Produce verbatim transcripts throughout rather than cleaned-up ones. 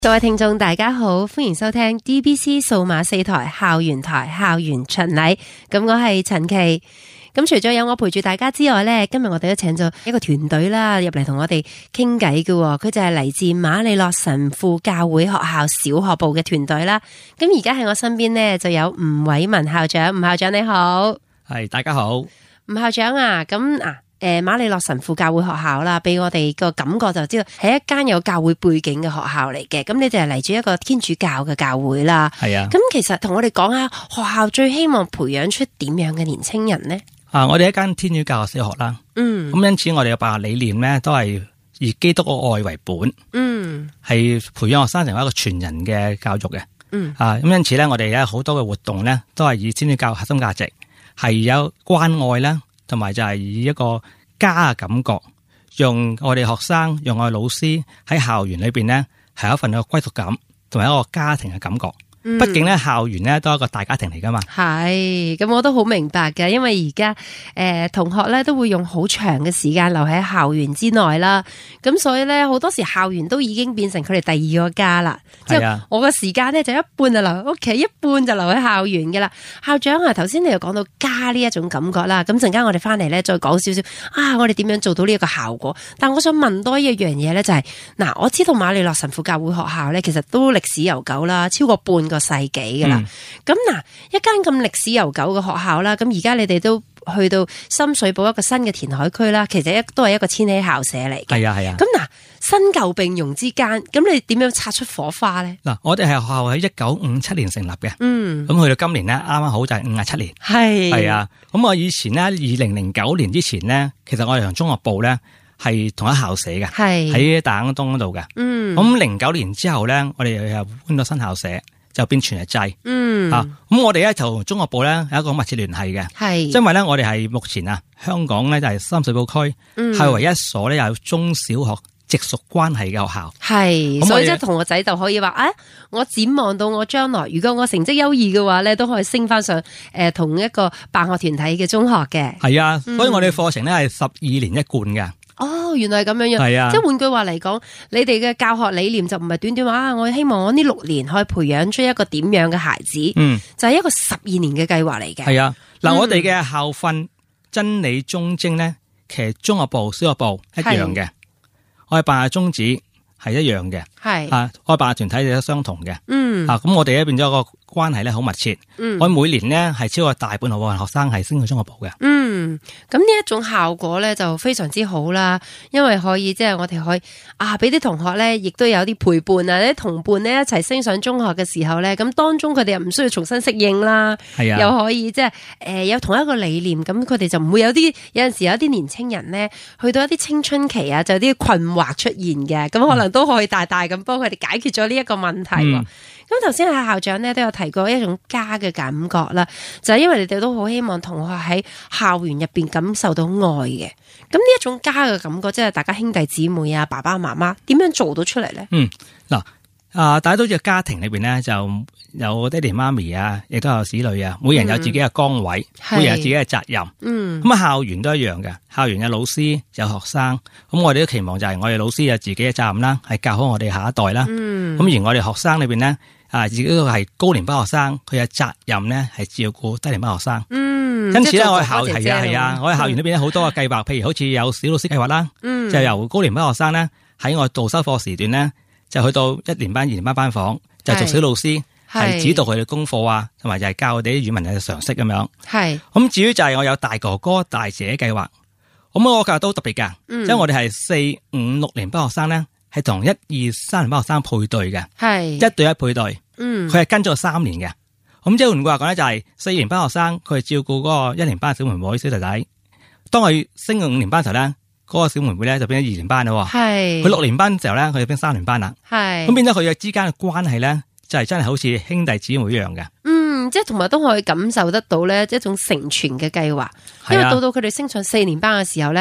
各位聽眾大家好，歡迎收聽 D B C 數碼四台校園台校園巡禮。咁我係陳琪。咁除咗有我陪住大家之外呢，今日我哋都請咗一個團隊啦入嚟同我哋傾偈嘅。佢就係嚟自馬利諾神父教會學校小學部嘅團隊啦。咁而家喺我身邊呢，就有吳偉文校長。吳校長你好。 係，大家好。 吳校長啊，咁啊誒，馬利諾神父教會學校啦，俾我哋個感覺就知道係一間有教會背景嘅學校嚟嘅。咁你哋係嚟自一個天主教嘅教會啦。 係啊。 咁其實同我哋講下學校最希望培養出點樣嘅年青人呢？ 啊，我哋一間天主教嘅小學啦。 嗯。 咁因此我哋嘅辦學理念咧，都係以基督嘅愛為本。 嗯。係培養學生成為一個全人嘅教育嘅。 嗯。啊， 咁因此咧，我哋有好多嘅活動咧，都係以天主教核心價值，係有關愛啦。同埋就係以一個家嘅感覺，用我哋學生，用我哋老師喺校園裏邊呢，係有一份嘅歸屬感，同埋一個家庭嘅感覺。嗯、畢竟咧，校園咧都係一個大家庭嚟噶嘛。 係，咁我都好明白嘅，因為而家誒同學咧都會用好長嘅時間留喺校園之內啦。咁所以咧，好多時校園都已經變成佢哋第二個家啦。即係、啊、我嘅時間咧就一半就留喺屋企，一半就留喺校園嘅啦。校長啊，頭先你又講到家呢一種感覺啦。咁陣間我哋翻嚟咧再講少少啊，我哋點樣做到呢一個效果？但我想問多一樣嘢咧，就係、是、嗱，我知道馬利諾神父教會學校咧，其實都歷史悠久啦，超過半個世紀噶啦，咁嗱、嗯，一間咁歷史悠久嘅學校啦，咁而家你哋都去到深水埗一個新嘅填海區啦，其實一都係一個千禧校舍嚟嘅。係啊係啊。咁嗱，新舊並用之間，咁你點樣擦出火花咧？嗱， 我哋係學校喺一九五七年成立嘅， 嗯， 咁去到今年咧，啱啱好就係五十七年。係係啊，咁我以前咧，二零零九年之前咧，其實我哋同中學部咧係同一校舍嘅，係喺大坑東嗰度嘅。嗯，咁零九年之後咧，我哋又搬咗新校舍。就變全日制，嗯啊，咁我哋咧就同中學部咧有一個密切聯繫嘅，係，因為咧我哋係目前啊香港咧就係深水埗區，係、嗯、唯一一所咧有中小學直屬關係嘅學校，係， 所以即係同個仔就可以話啊，我展望到我將來，如果我成績優異嘅話咧，都可以升翻上誒、呃、同一個辦學團體嘅中學嘅， 係啊，所以我哋課程咧係十二年一貫嘅。 哦，原來係咁樣樣，係啊，即係換句話嚟講，你哋嘅教學理念就唔係短短話啊，我希望我呢六年可以培養出一個點樣嘅孩子，嗯，就係一個十二年嘅計劃嚟嘅。係啊，嗱、嗯，我哋嘅校訓真理忠貞咧，其實中學部、小學部一樣嘅，我哋辦學宗旨係一樣嘅，係啊，我哋辦學團體亦都相同嘅，嗯，啊，咁我哋咧變咗個關係咧好密切，嗯，我每年呢係超過大半部分學生係升去中學部嘅，嗯，咁呢一種效果咧就非常之好啦，因為可以即係、就是、我哋可以啊俾啲同學咧亦都有啲陪伴啊，啲同伴咧一齊升上中學嘅時候咧，咁當中佢哋又唔需要重新適應啦，係啊，又可以即係誒有同一個理念，咁佢哋就唔會有啲有陣時有啲年青人咧去到一啲青春期啊，就有啲困惑出現嘅，咁可能都可以大大咁幫佢哋解決咗呢一個問題。嗯咁頭先係校長咧都有提過一種家嘅感覺啦，就係、是、因為你哋都好希望同學喺校園入邊感受到愛嘅。咁呢一種家嘅感覺，即係大家兄弟姊妹啊、爸爸媽媽點樣做到出嚟咧？嗯，嗱，啊，大家都知道家庭裏邊咧就有爹哋媽咪啊，亦都有子女啊，每人有自己嘅崗位，嗯、每人有自己嘅責任。嗯，咁啊，校園都一樣嘅，校園有老師有學生，咁我哋都期望就係我哋老師有自己嘅責任啦，係教好我哋下一代啦。嗯，咁而我哋學生裏邊咧。啊！自己都係高年班學生，佢有責任咧，係照顧低年班學生。嗯，因此咧，我哋校係啊係啊，我哋校園裏邊好多嘅計劃，譬如好似有小老師計劃啦，嗯，就由高年班學生咧喺我導修課時段咧，就去到一年班、二年班班房，就做小老師，係指導佢哋功課啊，同埋就係教佢哋啲語文嘅常識咁樣。係咁，至於就係我有大哥哥、大姐計劃，咁我教都特別噶，嗯，因為我哋係四五六年班學生咧。係同一二三年班學生配對嘅，係一對一配對，嗯，佢係跟咗三年嘅，咁即係換句話講咧，就係四年班學生佢係照顧嗰個一年班小妹妹小弟弟，當佢升到五年班嘅時候咧，嗰、嗰個小妹妹咧就變咗二年班啦，係佢六年班嘅時候咧，佢就變三年班啦，係咁變咗佢嘅之間嘅關係咧，就係真係好似兄弟姊妹一樣嘅，嗯，即係同埋都可以感受得到咧一種承傳嘅計劃，因為到到佢哋升上四年班嘅時候咧。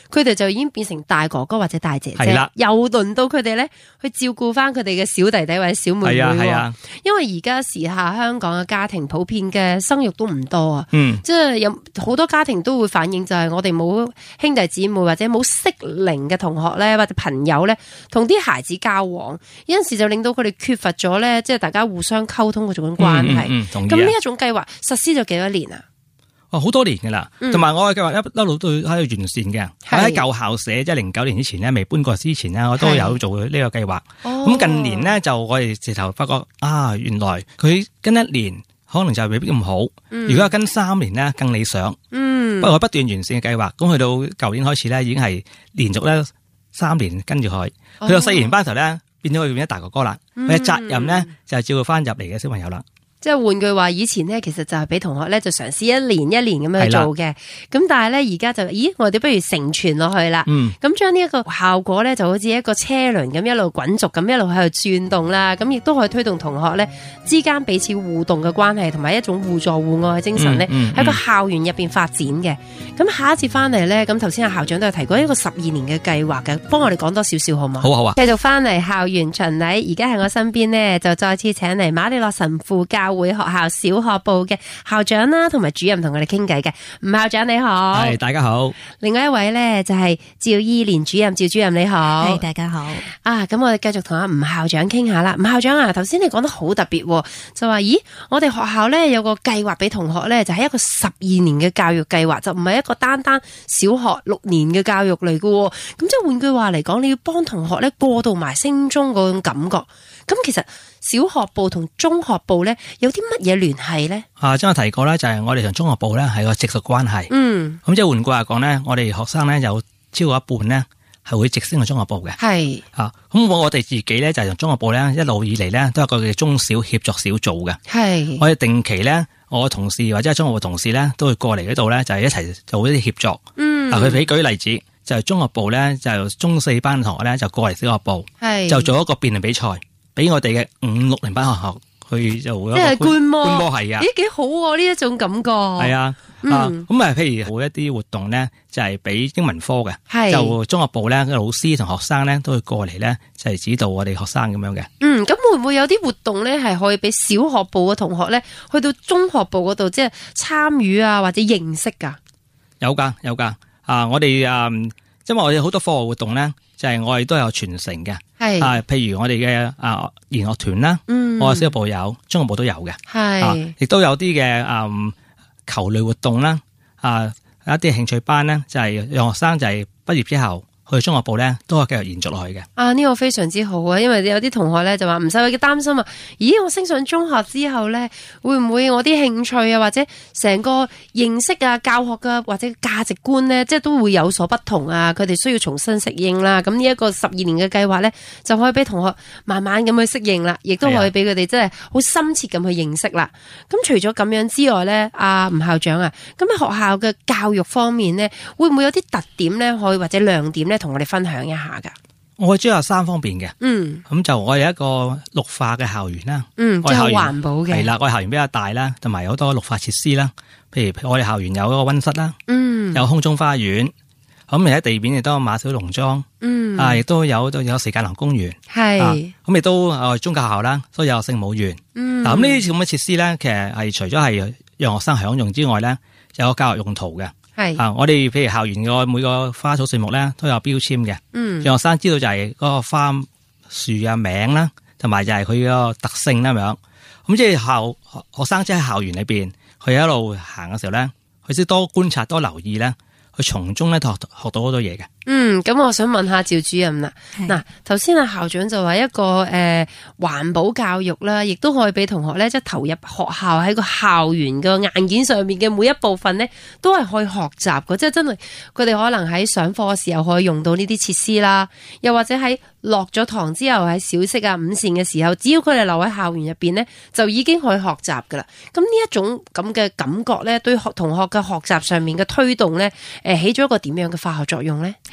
佢哋就已經變成大哥哥或者大姐姐，係啦，又輪到佢哋咧去照顧翻佢哋嘅小弟弟或者小妹妹。係啊係啊，因為而家時下香港嘅家庭普遍嘅生育都唔多啊，嗯，即係有好多家庭都會反映就係我哋冇兄弟姊妹或者冇適齡嘅同學咧或者朋友咧同啲孩子交往，有陣時就令到佢哋缺乏咗咧，即係大家互相溝通嗰種關係。嗯嗯，咁呢一種計劃實施咗幾多年啊？ 哦，好多年噶啦，同埋、嗯、我嘅計劃一一路都喺度完善嘅。喺舊校舍，即係零九年之前咧，未搬過之前咧，我都有做呢個計劃。咁近年咧，就我哋直頭發覺啊，原來佢跟一年可能就未必咁好。嗯、如果係跟三年咧，更理想。嗯，不過不斷完善嘅計劃，咁去到舊年開始咧，已經係連續咧三年跟住佢。去、哦、到四年班頭咧，變咗佢變咗大哥哥啦。佢嘅、嗯、責任咧就係照顧翻入嚟嘅小朋友啦。 即係換句話，以前咧其實就係俾同學咧就嘗試一年一年咁樣做嘅，咁的但係咧而家就，咦，我哋不如承傳落去啦，咁將呢一個效果咧就好似一個車輪咁一路滾軸咁一路喺度轉動啦，咁亦都可以推動同學咧之間彼此互動嘅關係，同埋一種互助互愛嘅精神咧喺、嗯嗯、個校園入邊發展嘅。咁下一節翻嚟咧，咁頭先阿校長都有提過一個十二年嘅計劃嘅，幫我哋講多少少好唔好？ 好好啊！ 繼續翻嚟校園巡禮，而家喺我身邊呢，就再次請嚟馬利諾神父教會學校小學部嘅校長啦，同埋主任同我哋傾偈嘅。吳校長你好。 係，大家好。 另外一位咧就係趙伊蓮主任，趙主任你好。 係，大家好。 啊，咁我哋繼續同阿吳校長傾下啦。吳校長啊，頭先你講得好特別，就話咦，我哋學校咧有個計劃俾同學咧，就係一個十二年嘅教育計劃，就唔係一個單單小學六年嘅教育嚟嘅。咁即係換句話嚟講，你要幫同學咧過渡埋升中嗰種感覺。咁其實小學部同中學部咧有啲乜嘢聯繫咧？ 啊，即係我提過咧，就係我哋同中學部咧係個直屬關係。嗯，咁即係換句話講咧，我哋學生咧有超過一半咧係會直升去中學部嘅。係啊，咁我哋自己咧就係同中學部咧一路以嚟咧都有個叫中小協作小組嘅。係，我哋定期咧，我嘅同事或者係中學部同事咧都會過嚟嗰度咧，就係一齊做一啲協作。嗯，嗱，佢俾舉例子，就係中學部咧就中四班同學咧就過嚟小學部，係就做一個辯論比賽。俾我哋嘅五六年班學校去做一個，即係觀摩，觀摩係啊， 咦，幾好喎！呢一種感覺係啊，嗯、啊咁啊，譬如好一啲活動咧，就係、是、俾英文科嘅，是就中學部咧，老師同學生咧都會過嚟咧，就係、是、指導我哋學生咁樣嘅。 嗯，咁會唔會有啲活動咧，係可以俾小學部嘅同學咧，去到中學部嗰度，即係參與啊，或者認識噶？ 有噶，有噶。啊，我哋啊，因為我哋好多課外活動咧。就係我哋都有傳承嘅，係是啊，譬如我哋嘅啊弦樂團啦，嗯，我哋小學部有，中學部都有嘅，係，亦、啊、都有啲嘅啊球類活動啦，啊一啲興趣班咧，就係、是、讓學生就係畢業之後。去中學部咧，都係繼續延續落去嘅。 啊，呢、這個非常之好啊！因為有啲同學咧就話唔使佢嘅擔心啊。咦，我升上中學之後咧，會唔會我啲興趣啊，或者成個認識啊、教學嘅或者價值觀咧，即係都會有所不同啊？佢哋需要重新適應啦。咁呢一個十二年嘅計劃咧，就可以俾同學慢慢咁去適應啦，亦都可以俾佢哋真係好深切咁去認識啦。咁除咗咁樣之外咧，阿吳校長啊，咁喺學校嘅教育方面咧，會唔會有啲特點咧，可以或者亮點咧？同我哋分享一下噶， 我主要有三方面嘅，嗯，咁就我有一個綠化嘅校園啦， 嗯，即係環保嘅， 係啦，我哋校園比較大啦，同埋有好多綠化設施啦，譬如我哋校園有一個溫室啦，嗯，有空中花園，咁而喺地面亦都有馬小農莊，嗯，啊，亦都有都有時間廊公園，係，咁亦都誒宗教學校啦，所以有聖母園，嗯，嗱咁呢啲咁嘅設施咧，其實係除咗係讓學生享用之外咧，有個教育用途嘅。係啊！我哋譬如校園個每個花草樹木咧都有標籤嘅，嗯，讓學生知道就係嗰個花樹啊名啦，同埋就係佢個特性啦咁樣。咁即係校學生即係校園裏邊，佢一路行嘅時候咧，佢先多觀察、多留意咧，佢從中咧學學到好多嘢嘅。 嗯，咁我想問下趙主任啦。嗱，頭先阿校長就話一個誒環保教育啦，亦都可以俾同學咧即係投入學校喺個校園嘅硬件上面嘅每一部分咧，都係可以學習嘅。即係真係佢哋可能喺上課嘅時候可以用到呢啲設施啦，又或者喺落咗堂之後喺小息啊、午膳嘅時候，只要佢哋留喺校園入邊咧，就已經可以學習噶啦。咁呢一種咁嘅感覺咧，對學同學嘅學習上面嘅推動咧，誒起咗一個點樣嘅化學作用咧？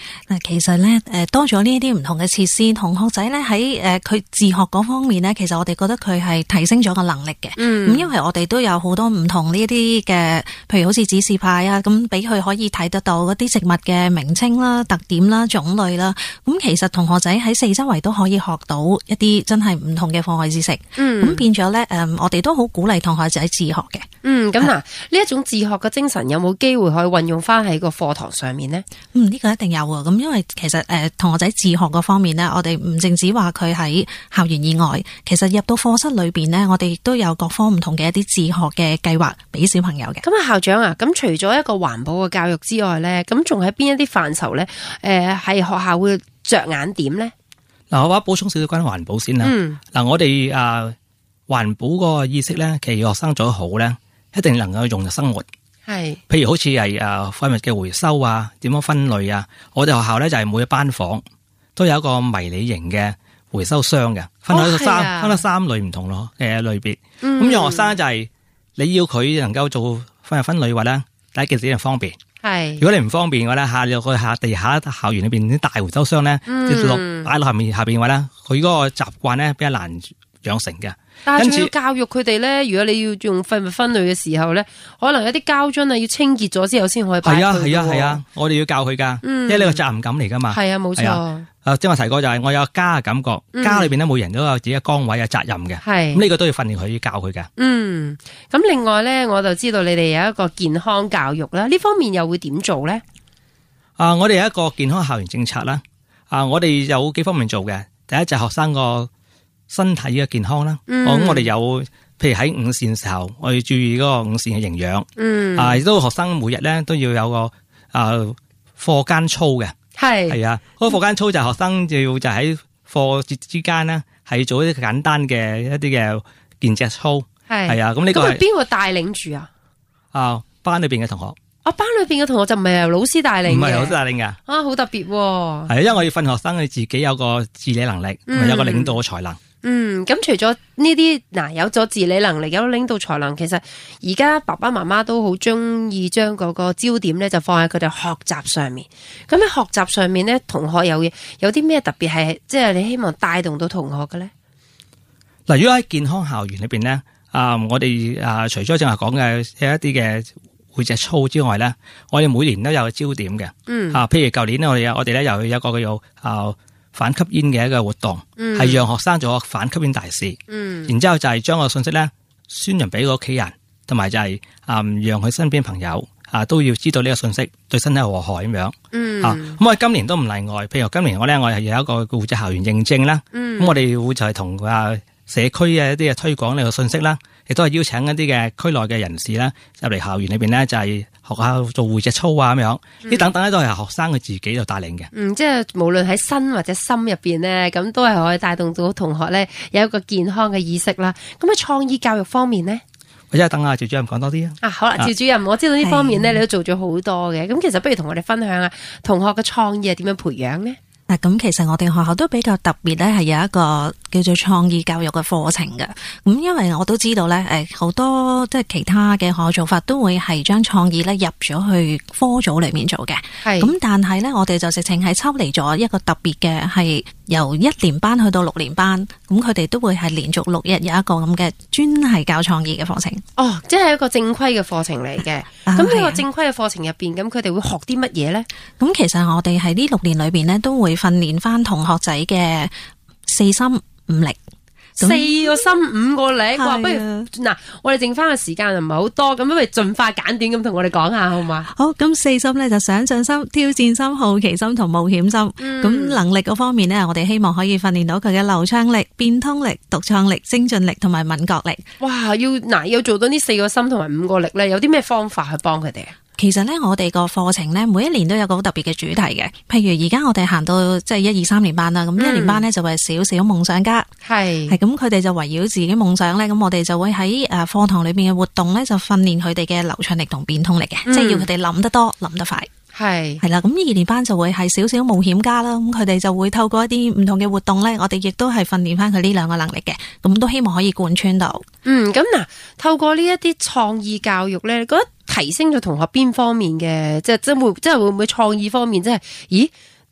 嗱，其實咧，誒多咗呢一啲唔同嘅設施，同學仔咧喺誒佢自學嗰方面咧，其實我哋覺得佢係提升咗個能力嘅。嗯，咁因為我哋都有好多唔同呢一啲嘅，譬如好似指示牌啊，咁俾佢可以睇得到嗰啲植物嘅名稱啦、特點啦、種類啦。咁其實同學仔喺四周圍都可以學到一啲真係唔同嘅課外知識。嗯，咁變咗咧，誒我哋都好鼓勵同學仔自學嘅。 嗯，咁嗱，呢一種自學嘅精神有冇機會可以運用翻喺個課堂上面呢？ 嗯，呢個一定有啊。咁因為其實誒同學仔自學嗰方面呢，我哋唔淨止話佢喺校園以外，其實入到課室裏邊呢，我哋亦都有各方唔同嘅一啲自學嘅計劃俾小朋友嘅。 咁啊，校長啊，咁除咗一個環保嘅教育之外呢，咁仲喺邊一啲範疇呢？誒、呃，係學校會着眼點呢？ 嗱，我話補充少少關於環保先啦。嗯。嗱，我哋啊環保嗰個意識呢，其實學生做得好呢，一定能夠融入生活。係，譬如好似係誒廢物嘅回收啊，點樣分類啊？我哋學校咧就係每一班房都有一個迷你型嘅回收箱嘅，分開三、哦、分開三類唔同咯嘅類別。咁、嗯、讓學生就係、是、你要佢能夠做分分類嘅話咧，第一件事就方便。係，如果你唔方便嘅話咧，下落去下地下校園裏邊啲大回收箱咧，跌落擺落下面下邊嘅話咧，佢嗰個習慣咧比較難養成嘅。 但係仲要教育佢哋咧，如果你要用廢物分類嘅時候咧，可能有啲膠樽啊要清潔咗之後先可以擺。係啊係啊係啊，我哋要教佢噶，嗯、因為呢個責任感嚟噶嘛。係啊冇錯。啊，即係我提過就係我有家嘅感覺，嗯、家裏邊咧每人都有自己嘅崗位嘅責任嘅。係咁呢個都要訓練佢教佢嘅。嗯，咁另外咧，我就知道你哋有一個健康教育啦，呢方面又會點做咧？ 啊，我哋有一個健康校園政策啦。啊，我哋有幾方面做嘅，第一就係學生個身體嘅健康啦，咁、嗯、我哋有，譬如喺午膳時候，我哋注意嗰個午膳嘅營養，嗯，啊，亦都學生每日咧都要有個啊課間操嘅，係係啊，嗰、那個課間操就係學生就要就喺課節之間呢，係做一啲簡單嘅一啲嘅健脊操，係係啊，咁呢個係邊個帶領住啊？ 啊，班裏邊嘅同學， 啊，班裏邊嘅同學就唔係由老師帶領嘅， 唔係老師帶領噶， 啊，好特別，係啊，因為我要訓學生佢自己有個自理能力，嗯、有個領導嘅才能。 嗯，咁除咗呢啲嗱，有咗自理能力，有領導才能，其實而家爸爸媽媽都好中意將嗰個焦點咧，就放喺佢哋學習上面。咁喺學習上面咧，同學有有啲咩特別係，即係你希望帶動到同學嘅咧？ 嗱，如果喺健康校園裏邊咧，啊，我哋啊，除咗正話講嘅有一啲嘅背脊操之外咧，我哋每年都有個焦點嘅。嗯，啊，譬如舊年咧，我哋有我哋咧又有一個叫做啊。反吸煙嘅一個活動，係、嗯、讓學生做個反吸煙大使。嗯，然之後就係將個信息咧宣揚俾個屋企人，同埋就係、是、啊、嗯、讓佢身邊朋友啊都要知道呢個信息對身體有禍害咁樣。嗯，啊咁我哋今年都唔例外。譬如今年我咧我係有一個護脊校園認證啦。嗯，咁我哋會就係同啊社區嘅一啲嘅推廣呢個信息啦，亦都係邀請一啲嘅區內嘅人士啦入嚟校園裏邊咧就係、是。學校做護脊操啊咁樣，呢、嗯、等等咧都係學生佢自己就帶領嘅。嗯， 即係無論喺身或者心入邊咧，咁都係可以帶動到同學咧有一個健康嘅意識啦。咁喺創意教育方面呢， 或者等阿趙主任講多啲啊。 啊，好啦，趙主任，我知道呢方面咧你都做咗好多嘅，咁其實不如同我哋分享下同學嘅創意係點樣培養呢？ 嗱，咁其實我哋學校都比較特別咧，係有一個叫做創意教育嘅課程嘅。咁因為我都知道咧，誒好多即係其他嘅學校做法都會係將創意咧入咗去科組裏面做嘅。係。咁但係咧，我哋就直情係抽離咗一個特別嘅，係由一年班去到六年班，咁佢哋都會係連續六日有一個咁嘅專係教創意嘅課程。 哦，即係一個正規嘅課程嚟嘅。咁呢個正規嘅課程入邊，咁佢哋會學啲乜嘢咧？咁其實我哋喺呢六年裏邊咧都會訓練翻同學仔嘅四心五力， 四個心五個力。哇，不如嗱，我哋剩翻嘅時間又唔係好多，咁不如盡快簡短咁同我哋講下好嘛？ 好，咁四心咧就想象心、挑戰心、好奇心同冒險心。咁、嗯、能力嗰方面呢，我哋希望可以訓練到佢嘅流暢力、變通力、獨創力、精進力同埋敏覺力。 哇，要嗱要做到呢四個心同埋五個力咧，有啲咩方法去幫佢哋啊？ 其實咧，我哋個課程咧，每一年都有個好特別嘅主題嘅。譬如而家我哋行到即係一二三年班啦，咁、嗯、一年班咧就係少少夢想家，係係咁佢哋就圍繞自己夢想咧，咁我哋就會喺誒課堂裏邊嘅活動咧，就訓練佢哋嘅流暢力同變通力嘅、嗯，即係要佢哋諗得多、諗得快。係係啦，咁二年班就會係少少冒險家啦，咁佢哋就會透過一啲唔同嘅活動咧，我哋亦都係訓練翻佢呢兩個能力嘅，咁都希望可以貫穿到。嗯，咁嗱，透過呢一啲創意教育咧，你覺得提升咗同學邊方面嘅，即係即係會即係會唔會創意方面，即係咦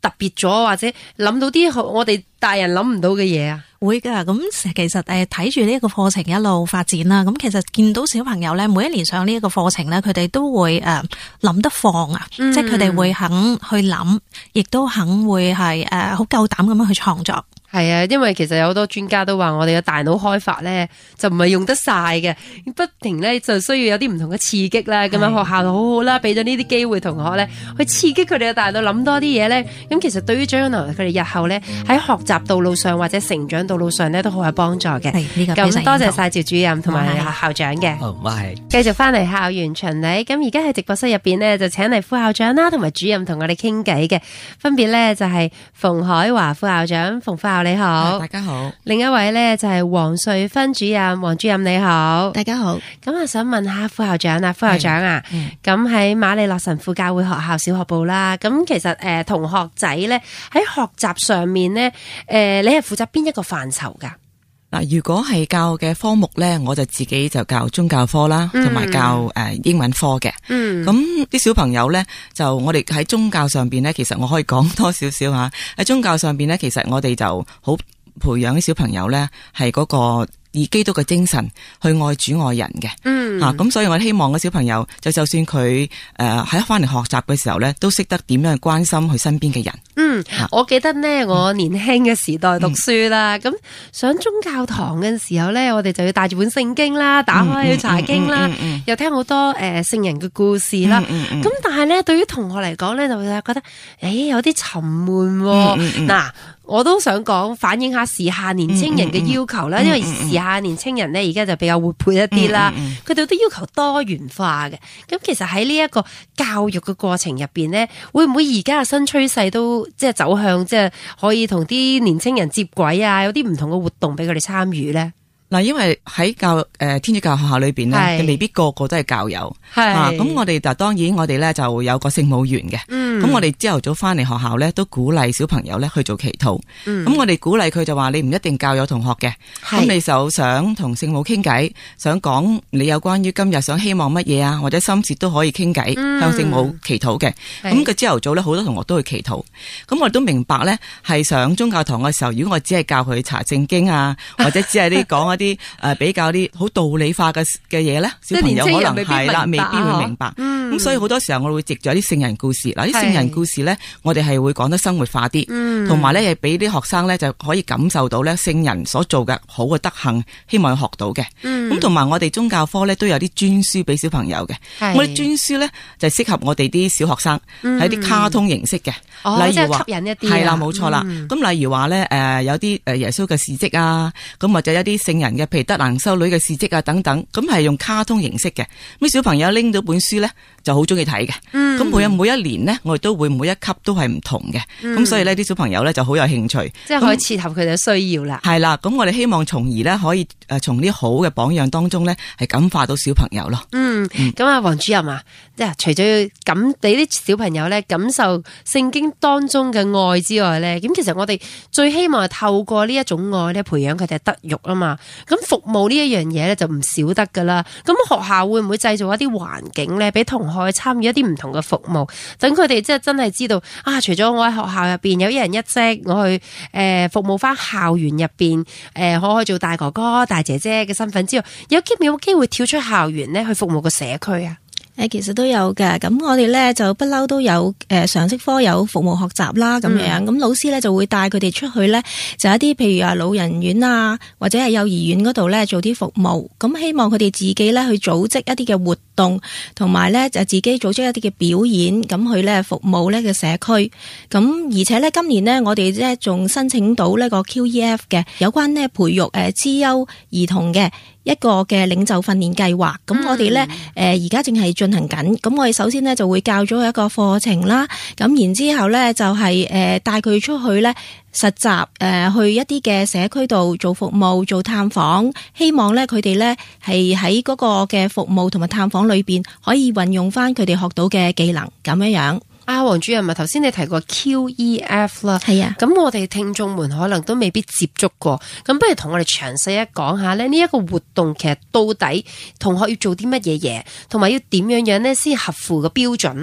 特別咗，或者諗到啲我哋大人諗唔到嘅嘢啊？ 會噶，咁其實誒睇住呢一個課程一路發展啦，咁其實見到小朋友咧，每一年上呢一個課程咧，佢哋都會誒諗得放啊，嗯、即係佢哋會肯去諗，亦都肯會係誒好夠膽咁樣去創作。 係啊，因為其實有好多專家都話我哋嘅大腦開發咧就唔係用得晒嘅，不停咧就需要有啲唔同嘅刺激啦。咁樣學校就好好啦，俾咗呢啲機會同學咧去刺激佢哋嘅大腦諗多啲嘢咧。咁其實對於將來佢哋日後咧喺學習道路上或者成長道路上咧都好有幫助嘅。 係呢個咁多謝晒趙主任同埋校長嘅。 好，我係繼續翻嚟校園巡禮。咁而家喺直播室入邊呢，就請嚟副校長啦同埋主任同我哋傾偈嘅，分別咧就係馮海華副校長，馮副校你好， 大家好。 另一位咧就係黃瑞芬主任，黃主任你好， 大家好。 咁我想問下副校長啊，副校長啊，咁喺瑪利諾神父教會學校小學部啦，咁其實誒、呃、同學仔咧喺學習上面咧，誒、呃、你係負責邊一個範疇噶？ 嗱，如果係教嘅科目咧，我就自己就教宗教科啦，同埋、嗯、教誒、呃、英文科嘅。嗯，咁啲小朋友咧，就我哋喺宗教上邊咧，其實我可以講多少少吓。喺宗教上邊咧，其實我哋就好培養啲小朋友咧，係嗰個以基督嘅精神去愛主愛人嘅。嗯，吓咁、啊，所以我希望個小朋友就就算佢誒喺翻嚟學習嘅時候咧，都識得點樣去關心佢身邊嘅人。嗯， 啊、我記得呢，我年輕嘅時代讀書啦，咁、嗯、上宗教堂嘅時候咧，我哋就要帶住本聖經啦，打開去查經啦，嗯嗯嗯嗯、又聽好多誒聖、呃、人嘅故事啦。咁、嗯嗯嗯、但係咧，對於同學嚟講咧，就會覺得誒、欸、有啲沉悶、啊。嗱、嗯。嗯嗯我都想講反映下時下年青人嘅要求啦，嗯嗯嗯、因為時下年青人咧而家就比較活潑一啲啦，佢哋、嗯嗯嗯、都要求多元化嘅。咁其實喺呢一個教育嘅過程入邊咧，會唔會而家嘅新趨勢都即係走向即係可以同啲年青人接軌啊？有啲唔同嘅活動俾佢哋參與咧？ 嗱，因為喺教誒、呃、天主教學校裏邊咧，是未必個個都係教友，係啊，咁我哋就當然我哋咧就有個聖母園嘅，嗯，咁我哋朝頭早翻嚟學校咧都鼓勵小朋友咧去做祈禱，嗯，咁我哋鼓勵佢就話你唔一定教友同學嘅，咁是你就想同聖母傾偈，想講你有關於今日想希望乜嘢啊，或者心事都可以傾偈，嗯、向聖母祈禱嘅，咁佢朝頭早咧好多同學都去祈禱，咁我哋都明白咧係上宗教堂嘅時候，如果我只係教佢查聖經啊，或者只係啲講一啲。啲誒比較啲好道理化嘅嘅嘢咧，小朋友可能係啦，未必會明白。咁、嗯、所以好多時候我會藉住啲聖人故事，嗱啲聖人故事咧，我哋係會講得生活化啲，同埋咧係俾啲學生咧就可以感受到咧聖人所做嘅好嘅德行，希望學到嘅。咁同埋我哋宗教科咧都有啲專書俾小朋友嘅。是我哋專書咧就適合我哋啲小學生，係啲、嗯、卡通形式嘅， 哦、例如話吸引一啲係啦，冇錯啦。咁、嗯、例如話咧誒有啲誒耶穌嘅事蹟啊，咁或者有啲聖人嘅，譬如德蘭修女嘅事蹟啊等等，咁係用卡通形式嘅。咁小朋友拎到本書咧，就好中意睇嘅。咁、嗯、每日每一年呢，我哋都會每一級都係唔同嘅。咁、嗯、所以呢啲小朋友咧就好有興趣， 即係可以切合佢哋嘅需要啦。 係啦，咁我哋希望從而咧可以誒從啲好嘅榜樣當中咧係感化到小朋友咯。嗯， 咁啊、嗯，黃主任啊，即係除咗要感俾啲小朋友咧感受聖經當中嘅愛之外咧，咁其實我哋最希望係透過呢一種愛咧培養佢哋德育啊嘛。咁服務呢一樣嘢咧就唔少得噶啦。咁學校會唔會製造一啲環境咧，俾同學去參與一啲唔同嘅服務，等佢哋即係真係知道啊，除咗我喺學校入邊有一人一職，我去誒、呃、服務翻校園入邊誒，我可以做大哥哥、大姐姐嘅身份之外，有機有冇機會跳出校園咧去服務個社區啊？ 誒，其實都有嘅。咁我哋咧就不嬲都有誒常識科有服務學習啦，咁樣咁、嗯、老師咧就會帶佢哋出去咧，就一啲譬如啊老人院啊，或者係幼兒園嗰度咧做啲服務。咁希望佢哋自己咧去組織一啲嘅活動，同埋咧就自己組織一啲嘅表演，咁去咧服務呢個社區。咁而且咧今年呢，我哋咧仲申請到呢個 Q E F 嘅有關呢培育誒資優兒童嘅一個嘅領袖訓練計劃。咁我哋咧誒而家正係進行緊。咁我哋首先呢，就會教咗一個課程啦。咁然之後咧就係誒帶佢出去咧實習，誒去一啲嘅社區度做服務、做探訪，希望咧佢哋咧係喺嗰個嘅服務同埋探訪裏邊可以運用翻佢哋學到嘅技能咁樣樣。 啊，黃主任啊，頭先你提過 Q E F 啦， 係啊， 咁我哋聽眾們可能都未必接觸過，咁不如同我哋詳細一講下咧，呢一個活動其實到底同學要做啲乜嘢嘢，同埋要點樣樣咧先合乎個標準呢？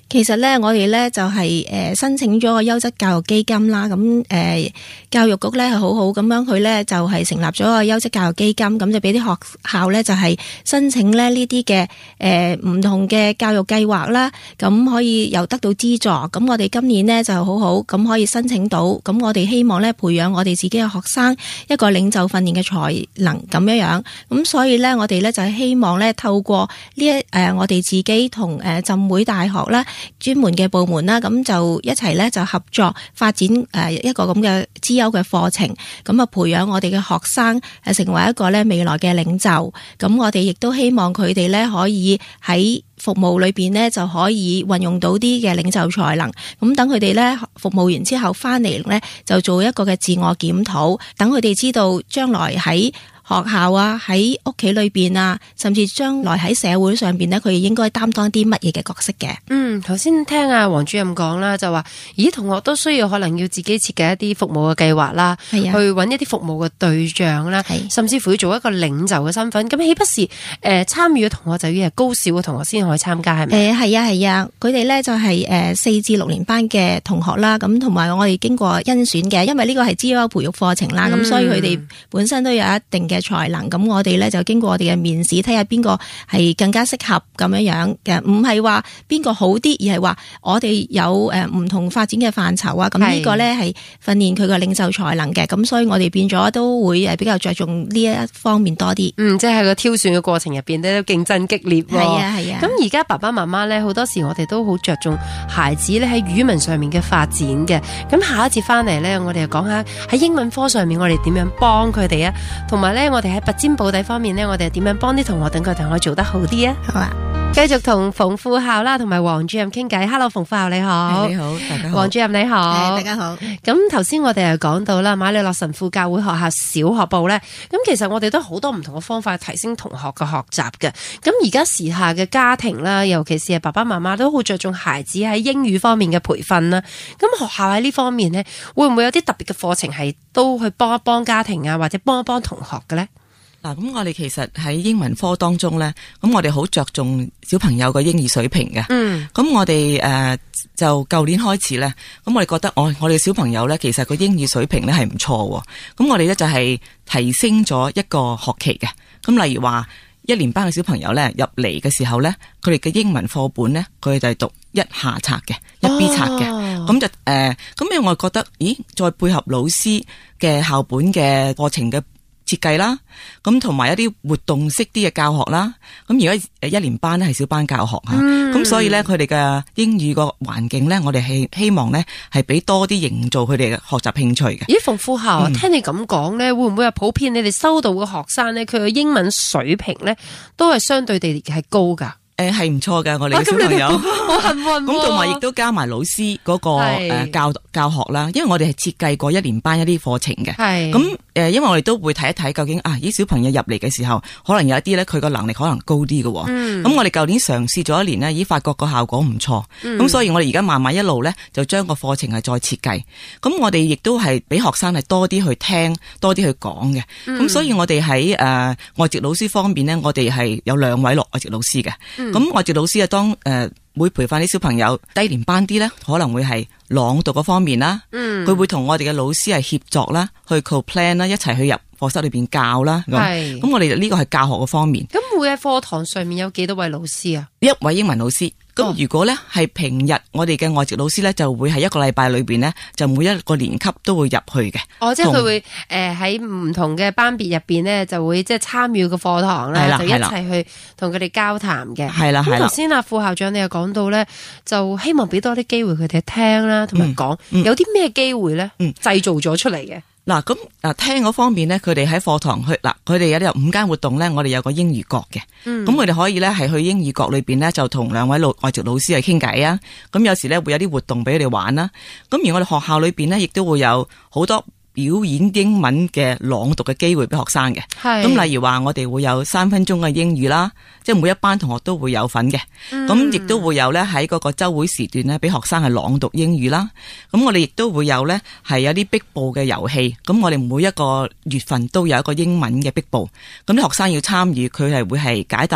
其實咧，我哋咧就係誒申請咗個優質教育基金啦。咁誒，教育局咧係好好咁樣，佢咧就係成立咗個優質教育基金，咁就俾啲學校咧就係申請咧呢啲嘅誒唔同嘅教育計劃啦。咁可以又得到資助。咁我哋今年呢就好好，咁可以申請到。咁我哋希望咧培養我哋自己嘅學生一個領袖訓練嘅才能咁樣樣。咁所以咧，我哋咧就係希望咧透過呢一誒我哋自己同誒浸會大學啦。專門嘅部門啦，咁就一齊咧就合作發展誒一個咁嘅資優嘅課程，咁啊培養我哋嘅學生誒成為一個咧未來嘅領袖。咁我哋亦都希望佢哋咧可以喺服務裏邊咧就可以運用到啲嘅領袖才能。咁等佢哋咧服務完之後翻嚟咧就做一個嘅自我檢討，等佢哋知道將來喺學校啊，喺屋企裏邊啊，甚至將來喺社會上邊咧，佢哋應該擔當啲乜嘢嘅角色嘅？ 嗯，頭先聽阿黃主任講啦，就話，咦，同學都需要可能要自己設計一啲服務嘅計劃啦，係啊，去揾一啲服務嘅對象啦，甚至乎要做一個領袖嘅身份。咁豈不是誒參與嘅同學就要係高小嘅同學先可以參加係咪？誒係啊係啊，佢哋咧就係誒四至六年班嘅同學啦，咁同埋我哋經過甄選嘅，因為呢個係資優培育課程啦，咁、嗯、所以佢哋本身都有一定嘅才能，咁我哋咧就經過我哋嘅面試，睇下邊個係更加適合咁樣樣嘅，唔係話邊個好啲，而係話我哋有誒唔同發展嘅範疇啊。咁呢個咧係訓練佢嘅領袖才能嘅，咁所以我哋變咗都會誒比較着重呢一方面多啲。 嗯，即係個挑選嘅過程入邊咧都競爭激烈。 係啊係啊。 咁而家爸爸媽媽咧好多時我哋都好着重孩子咧喺語文上面嘅發展嘅。咁下一節翻嚟咧，我哋就講下喺英文科上面我哋點樣幫佢哋啊，同埋咧我哋喺拔尖保底方面咧，我哋點樣幫啲同學等佢哋可以做得好啲啊？ 好啊， 繼續同馮副校啦，同埋黃主任傾偈。Hello， 馮副校你好。 你好，大家好。 黃主任你好， 大家好。 咁頭先我哋又講到啦，馬里諾神父教會學校小學部咧，咁其實我哋都好多唔同嘅方法提升同學嘅學習嘅。咁而家時下嘅家庭啦，尤其是係爸爸媽媽都好着重孩子喺英語方面嘅培訓啦。咁學校喺呢方面咧，會唔會有啲特別嘅課程係都去幫一幫家庭啊，或者幫一幫同學嘅咧？ 嗱，咁我哋其實喺英文科當中咧，咁我哋好着重小朋友嘅英語水平嘅。嗯，咁我哋誒、呃、就舊年開始咧，咁我哋覺得我我哋小朋友咧，其實個英語水平咧係唔錯。咁我哋咧就係提升咗一個學期嘅。咁例如話一年班嘅小朋友咧入嚟嘅時候咧，佢哋嘅英文課本咧，佢哋就係讀一下冊嘅，一 B 冊嘅。咁、哦、就誒，咁、呃、因為我覺得，咦，再配合老師嘅校本嘅課程嘅設計啦，咁同埋一啲活動式啲嘅教學啦，咁而家誒一年班咧係小班教學吓，咁、嗯、所以咧佢哋嘅英語個環境咧，我哋係希望咧係俾多啲營造佢哋嘅學習興趣嘅。 咦，馮副校啊，嗯、聽你咁講咧，會唔會係普遍你哋收到嘅學生咧，佢嘅英文水平咧都係相對地係高噶？ 誒，係唔錯嘅，我哋嘅小朋友， 好幸運。 咁同埋亦都加埋老師嗰個誒教教學啦，因為我哋係設計過一年班一啲課程嘅。係咁誒，因為我哋都會睇一睇究竟啊，啲小朋友入嚟嘅時候，可能有一啲咧，佢個能力可能高啲嘅。嗯。咁我哋舊年嘗試咗一年呢，已經發覺個效果唔錯。嗯。咁所以我哋而家慢慢一路咧，就將個課程係再設計。咁我哋亦都係俾學生係多啲去聽，多啲去講嘅。咁、嗯、所以我哋喺誒外籍老師方面呢，我哋係有兩位外籍老師嘅。咁、嗯、外籍老師啊，當誒、呃、會培訓啲小朋友低年班啲咧，可能會係朗讀嗰方面啦。嗯，佢會同我哋嘅老師係協作啦，去 co-plan 啦，一齊去入課室裏邊教啦。係，咁我哋呢個係教學嘅方面。 咁會喺課堂上面有幾多位老師啊？ 一位英文老師。咁如果咧係平日我哋嘅外籍老師咧，就會係一個禮拜裏邊咧，就每一個年級都會入去嘅。 哦，即係佢會誒喺唔同嘅班別入邊咧，就會即係參與個課堂啦，就一齊去同佢哋交談嘅。係啦，係啦。咁頭先阿副校長你又講到咧，就希望俾多啲機會佢哋聽啦，同埋講有啲咩機會咧，嗯，製造咗出嚟嘅。 嗱，咁啊聽嗰方面咧，佢哋喺課堂去嗱，佢哋有啲有五間活動咧，我哋有個英語角嘅，咁佢哋可以咧係去英語角裏邊咧，就同兩位老外籍老師去傾偈啊，咁有時咧會有啲活動俾佢哋玩啦，咁而我哋學校裏邊咧亦都會有好多表演英文嘅朗讀嘅機會俾學生嘅，咁例如話我哋會有三分鐘嘅英語啦，即係每一班同學都會有份嘅，咁亦都會有咧喺嗰個週會時段咧俾學生係朗讀英語啦，咁我哋亦都會有咧係有啲壁報嘅遊戲，咁我哋每一個月份都有一個英文嘅壁報，咁啲學生要參與，佢係會係解答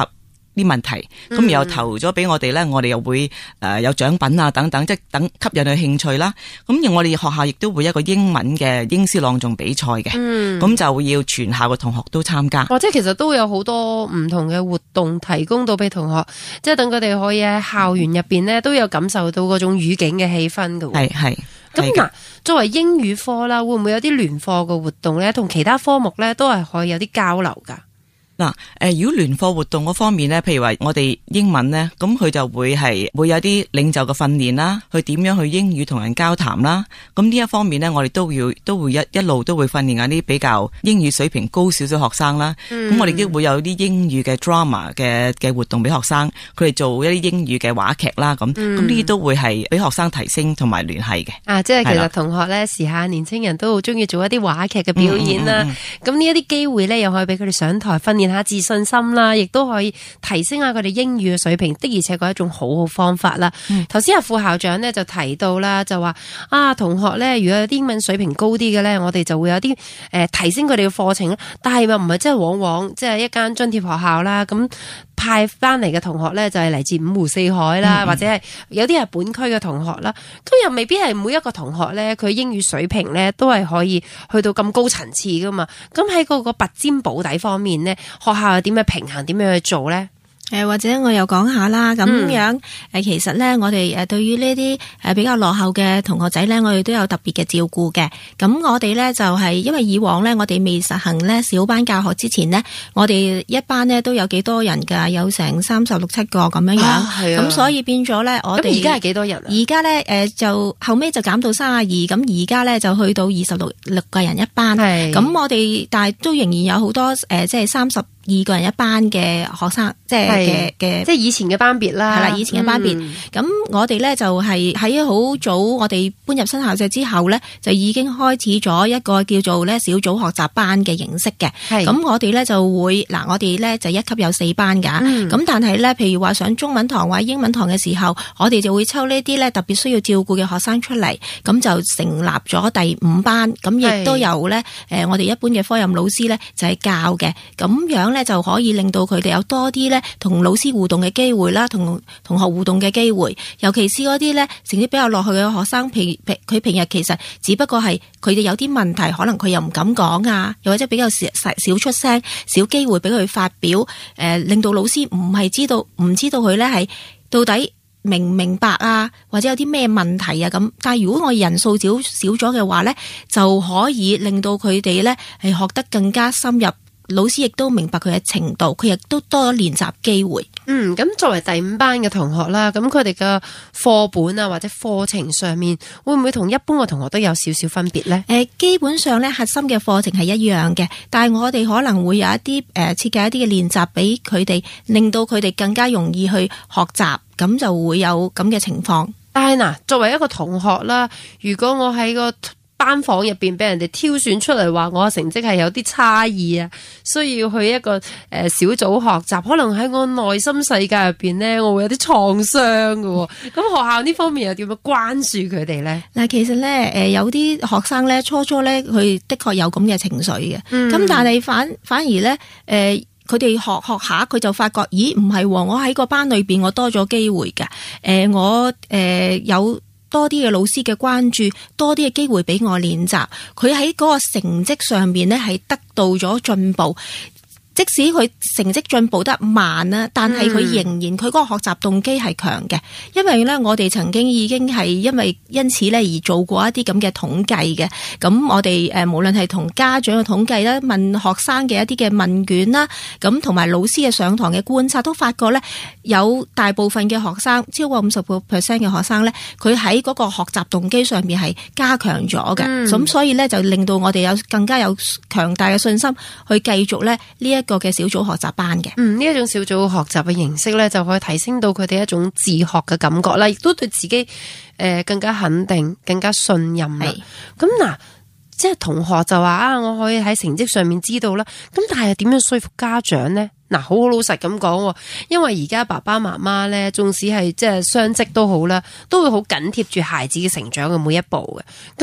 啲問題，咁然後投咗俾我哋咧，我哋又會誒有獎品啊等等，即係等吸引佢興趣啦。咁而我哋學校亦都會有一個英文嘅英詩朗誦比賽嘅，咁、嗯、就要全校嘅同學都參加。 或者其實都有好多唔同嘅活動提供到俾同學，即係等佢哋可以喺校園入邊咧都有感受到嗰種語境嘅氣氛㗎。 係係。 咁嗱，作為英語科啦，會唔會有啲聯課嘅活動咧，同其他科目咧都係可以有啲交流㗎？ 嗱，誒，如果聯課活動嗰方面咧，譬如話我哋英文咧，咁佢就會係會有啲領袖嘅訓練啦，去點樣去英語同人交談啦。咁呢一方面咧，我哋都要都會一一路都會訓練緊啲比較英語水平高少少學生啦。咁、嗯、我哋都會有啲英語嘅 drama 嘅嘅活動俾學生，佢哋做一啲英語嘅話劇啦。咁咁呢啲都會係俾學生提升同埋聯繫嘅。啊， 即係其實同學咧時下年青人都好中意做一啲話劇嘅表演啦。咁呢一啲機會咧，又可以俾佢哋上台訓練下自信心啦，亦都可以提升下佢哋英語嘅水平，的而且確係一種好好方法啦。頭先阿副校長咧就提到啦，就話啊同學咧，如果有啲英文水平高啲嘅咧，我哋就會有啲誒、呃、提升佢哋嘅課程，但係又唔係即係往往即係一間津貼學校啦，咁派翻嚟嘅同學咧就係嚟自五湖四海啦，嗯、或者係有啲係本區嘅同學啦，咁又未必係每一個同學咧佢英語水平咧都係可以去到咁高層次噶嘛。咁喺嗰個拔尖保底方面咧，學校又點樣平衡，點樣去做咧？ 誒，或者我又講下啦，咁樣誒、嗯，其實咧，我哋誒對於呢啲誒比較落後嘅同學仔咧，我哋都有特別嘅照顧嘅。咁我哋咧就係因為以往咧，我哋未實行咧小班教學之前呢，我哋一班咧都有幾多人噶，有成三十六七個咁樣樣。係啊，咁所以變咗咧，我哋而家係幾多人啊？ 而家咧誒就後尾就減到三十二，咁而家咧就去到二十六六個人一班。係，咁我哋但係都仍然有好多誒，即係三十二個人一班嘅學生，即係嘅嘅， 即係以前嘅班別啦， 係啦，以前嘅班別。咁、嗯、我哋咧就係喺好早，我哋搬入新校舍之後咧，就已經開始咗一個叫做咧小組學習班嘅形式嘅。咁我哋咧就會嗱，我哋咧就一級有四班噶。咁、嗯、但係咧，譬如話上中文堂或者英文堂嘅時候，我哋就會抽呢啲咧特別需要照顧嘅學生出嚟，咁就成立咗第五班。咁亦都有咧，誒，我哋一般嘅科任老師咧就係教嘅，咁樣咧就可以令到佢哋有多啲咧同老師互動嘅機會啦，同同學互動嘅機會。尤其是嗰啲咧成績比較落去嘅學生，平平佢平日其實只不過係佢哋有啲問題，可能佢又唔敢講啊，又或者比較少少出聲，少機會俾佢發表，誒、呃，令到老師唔係知道唔知道佢咧係到底明唔明白啊，或者有啲咩問題啊咁。但係如果我人數少少咗嘅話咧，就可以令到佢哋咧係學得更加深入。老師亦都明白佢嘅程度，佢亦都多咗練習機會。 嗯，咁作為第五班嘅同學啦，咁佢哋嘅課本啊或者課程上面，會唔會同一般嘅同學都有少少分別呢？ 誒，基本上咧核心嘅課程係一樣嘅，但係我哋可能會有一啲誒設計一啲嘅練習俾佢哋，令到佢哋更加容易去學習，咁就會有咁嘅情況。 但係嗱，作為一個同學啦，如果我喺個班房入邊俾人哋挑選出嚟話我嘅成績係有啲差異啊，需要去一個誒、呃、小組學習，可能喺我內心世界入邊呢，我會有啲創傷㗎。咁學校呢方面又點樣關注佢哋呢？ 嗱，其實呢，誒、呃、有啲學生呢，初初呢，佢的確有咁嘅情緒嘅，咁、嗯、但係反反而呢，誒佢哋學學下佢就發覺，咦唔係，我喺個班裏邊我多咗機會㗎，誒、呃、我誒、呃、有。多啲嘅老師嘅關注，多啲嘅機會俾我練習，佢喺嗰個成績上面呢係得到咗進步。即使佢成績進步得慢啦，但係佢仍然佢嗰個學習動機係強嘅，因為咧我哋曾經已經係因為因此咧而做過一啲咁嘅統計嘅。咁我哋誒無論係同家長嘅統計啦，問學生嘅一啲嘅問卷啦，咁同埋老師嘅上堂嘅觀察，都發覺咧有大部分嘅學生，超過五十個 percent 嘅學生咧，佢喺嗰個學習動機上面係加強咗嘅。咁、嗯、所以咧就令到我哋有更加有強大嘅信心去繼續咧呢一個嘅小組學習班嘅。嗯，呢一種小組學習嘅形式咧，就可以提升到佢哋一種自學嘅感覺啦，亦都對自己誒、呃、更加肯定、更加信任啦。咁嗱，即係同學就話啊，我可以喺成績上面知道啦。咁但係點樣說服家長呢？嗱，好好老實咁講，因為而家爸爸媽媽咧，縱使係即係雙職都好啦，都會好緊貼住孩子嘅成長嘅每一步嘅。咁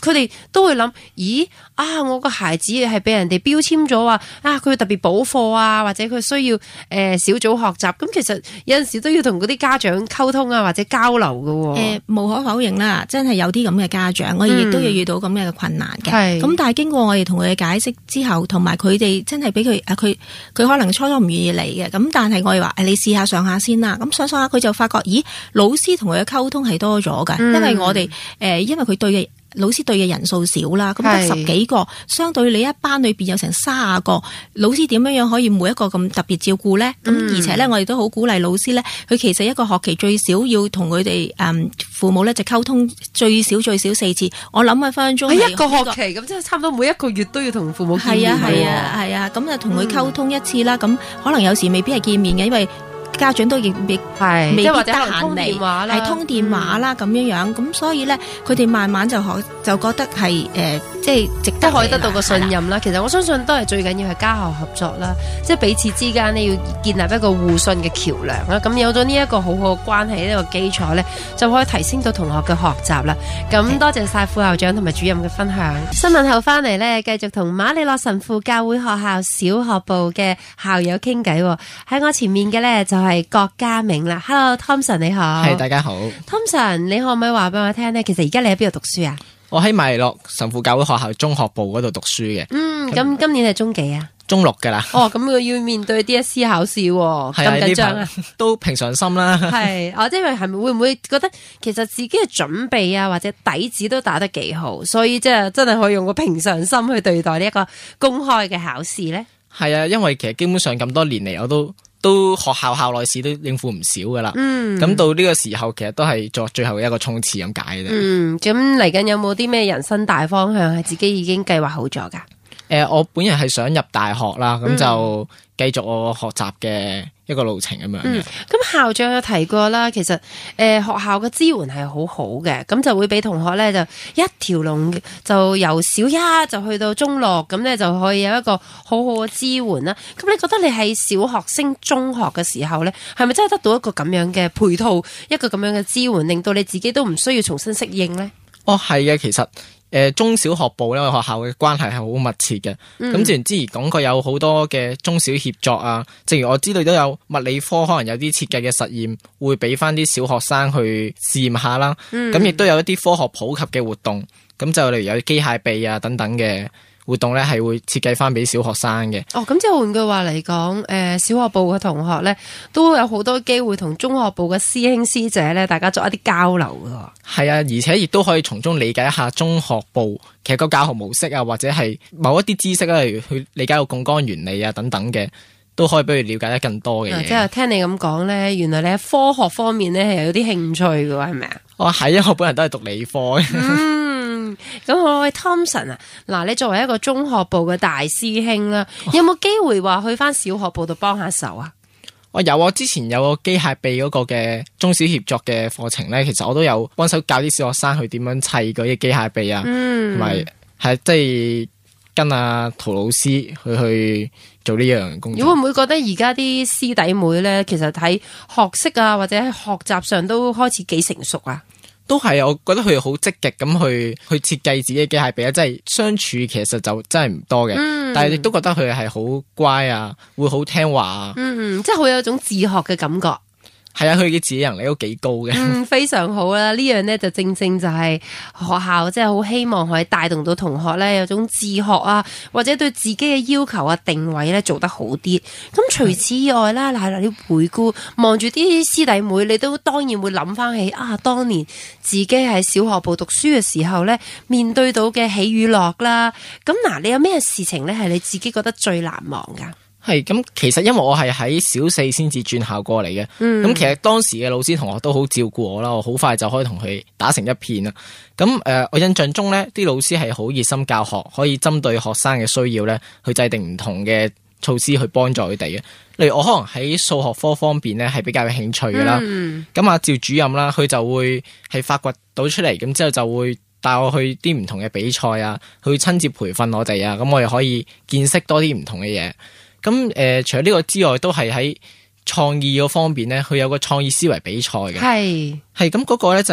佢哋都會諗，咦啊，我個孩子係俾人哋標籤咗話啊，佢特別補課啊，或者佢需要誒、呃、小組學習。咁其實有陣時都要同嗰啲家長溝通啊，或者交流㗎喎。誒、 呃，無可否認啦，真係有啲咁嘅家長，我哋亦都要遇到咁嘅困難嘅。咁、嗯、但係經過我哋同佢嘅解釋之後，同埋佢哋真係俾佢啊，佢佢可能初初唔願意嚟嘅。咁但係我哋話誒，你試下上下先啦。咁上上下佢就發覺，咦，老師同佢嘅溝通係多咗㗎、嗯，因為我哋誒、呃，因為佢對嘅。老師對嘅人數少啦，咁得十幾個，相對你一班裏邊有成卅個老師，點樣樣可以每一個咁特別照顧呢？咁、嗯、而且呢，我哋都好鼓勵老師呢，佢其實一個學期最少要同佢哋誒父母呢就溝通最少最少四次。我諗啊分分鐘係一個學期咁，即係差唔多每一個月都要同父母見面。係啊係啊係啊，咁就同佢溝通一次啦。咁、嗯、可能有時未必係見面嘅，因為家長都亦亦未必得閒嚟，係通電話啦咁樣樣，咁所以咧，佢哋慢慢就學就覺得係誒、呃，即係值得可以得到個信任啦。其實我相信都係最緊要係家校合作啦，即係彼此之間呢要建立一個互信嘅橋樑啦。咁有咗呢一個好好嘅關係呢、呢個基礎咧，就可以提升到同學嘅學習啦。咁多謝晒副校長同埋主任嘅分享。新聞後翻嚟咧，繼續同馬里諾神父教會學校小學部嘅校友傾偈。喺我前面嘅咧就係郭家銘啦。Hello Thompson 你好。 係，大家好。 Thompson 你可唔可以話俾我聽咧？其實而家你喺邊度讀書啊？ 我喺馬里諾神父教會學校中學部嗰度讀書嘅。嗯， 咁今年係中幾啊？ 中六噶啦。哦，咁佢要面對 D S E 考試，咁緊張啊？ 都平常心啦。係， 哦，即係係咪會唔會覺得其實自己嘅準備啊或者底子都打得幾好，所以即係真係可以用個平常心去對待呢一個公開嘅考試咧？ 係啊，因為其實基本上咁多年嚟，我都都學校校內試都應付唔少噶啦。嗯，咁到呢個時候，其實都係作最後一個衝刺咁解嘅啫。嗯， 咁嚟緊有冇啲咩人生大方向係自己已經計劃好咗噶？誒、 呃，我本人係想入大學啦，咁就繼續我學習嘅一個路程咁樣嘅。咁、 嗯、校長有提過啦，其實誒、呃、學校嘅支援係好好嘅，咁就會俾同學咧就一條龍，就由小一就去到中六，咁咧就可以有一個好好嘅支援啦。咁你覺得你喺小學升中學嘅時候咧，係咪真係得到一個咁樣嘅配套，一個咁樣嘅支援，令到你自己都唔需要重新適應咧？ 哦，係嘅，其實。誒、呃，中小學部咧，學校嘅關係係好密切嘅。咁、嗯、之前之前講過有好多嘅中小協作啊，正如我知道都有物理科可能有啲設計嘅實驗會俾翻啲小學生去試驗下啦。咁、嗯、亦都有一啲科學普及嘅活動，咁就例如有機械臂啊等等嘅活動咧，係會設計翻俾小學生嘅。 哦，咁即係換句話嚟講，誒、呃，小學部嘅同學咧，都有好多機會同中學部嘅師兄師姐咧，大家做一啲交流嘅。 係啊，而且亦都可以從中理解一下中學部其實個教學模式啊，或者係某一啲知識啊，例如去理解個槓桿原理啊等等嘅，都可以俾佢了解得更多嘅嘢。 即係聽你咁講咧，原來你喺科學方面咧係有啲興趣嘅，係咪啊？ 哦，係啊，我本人都係讀理科嘅。 嗯，咁我喂 Thompson 啊，嗱，你作為一個中學部嘅大師兄啦，有冇機會話去翻小學部度幫下手啊？ 我有啊，之前有個機械臂嗰個嘅中小協作嘅課程咧，其實我都有幫手教啲小學生去點樣砌嗰啲機械臂啊，同埋係即係跟阿陶老師去去做呢樣工作。 你會唔會覺得而家啲師弟妹咧，其實喺學識啊或者喺學習上都開始幾成熟啊？ 都係，我覺得佢哋好積極咁去去設計自己嘅機械臂啊，即係相處其實就真係唔多嘅，嗯、但係亦都覺得佢哋係好乖啊，會好聽話啊， 嗯，即係好有一種自學嘅感覺。 係啊，佢嘅自理能力都幾高嘅。 嗯，非常好啦！呢樣呢就正正就係學校即係好希望可以帶動到同學呢有種自學啊，或者對自己嘅要求啊定位呢做得好啲。咁除此以外啦，嗱，你回顧望住啲師弟妹，你都當然會諗翻起啊，當年自己喺小學部讀書嘅時候呢，面對到嘅喜與樂啦。咁嗱，你有咩事情呢係你自己覺得最難忘噶？ 係咁，其實因為我係喺小四先至轉校過嚟嘅，咁、嗯、其實當時嘅老師同學都好照顧我啦，我好快就可以同佢打成一片啦。咁誒、呃，我印象中呢啲老師係好熱心教學，可以針對學生嘅需要呢去制定唔同嘅措施去幫助佢哋嘅。例如我可能喺數學科方面呢係比較有興趣嘅啦，咁阿趙主任啦，佢就會係發掘到出嚟，咁之後就會帶我去啲唔同嘅比賽啊，去親自培訓我哋啊，咁我哋可以見識多啲唔同嘅嘢。咁誒、呃，除咗呢個之外，都係喺創意嗰方面咧，佢有個創意思維比賽嘅。係係咁嗰個咧就係、是、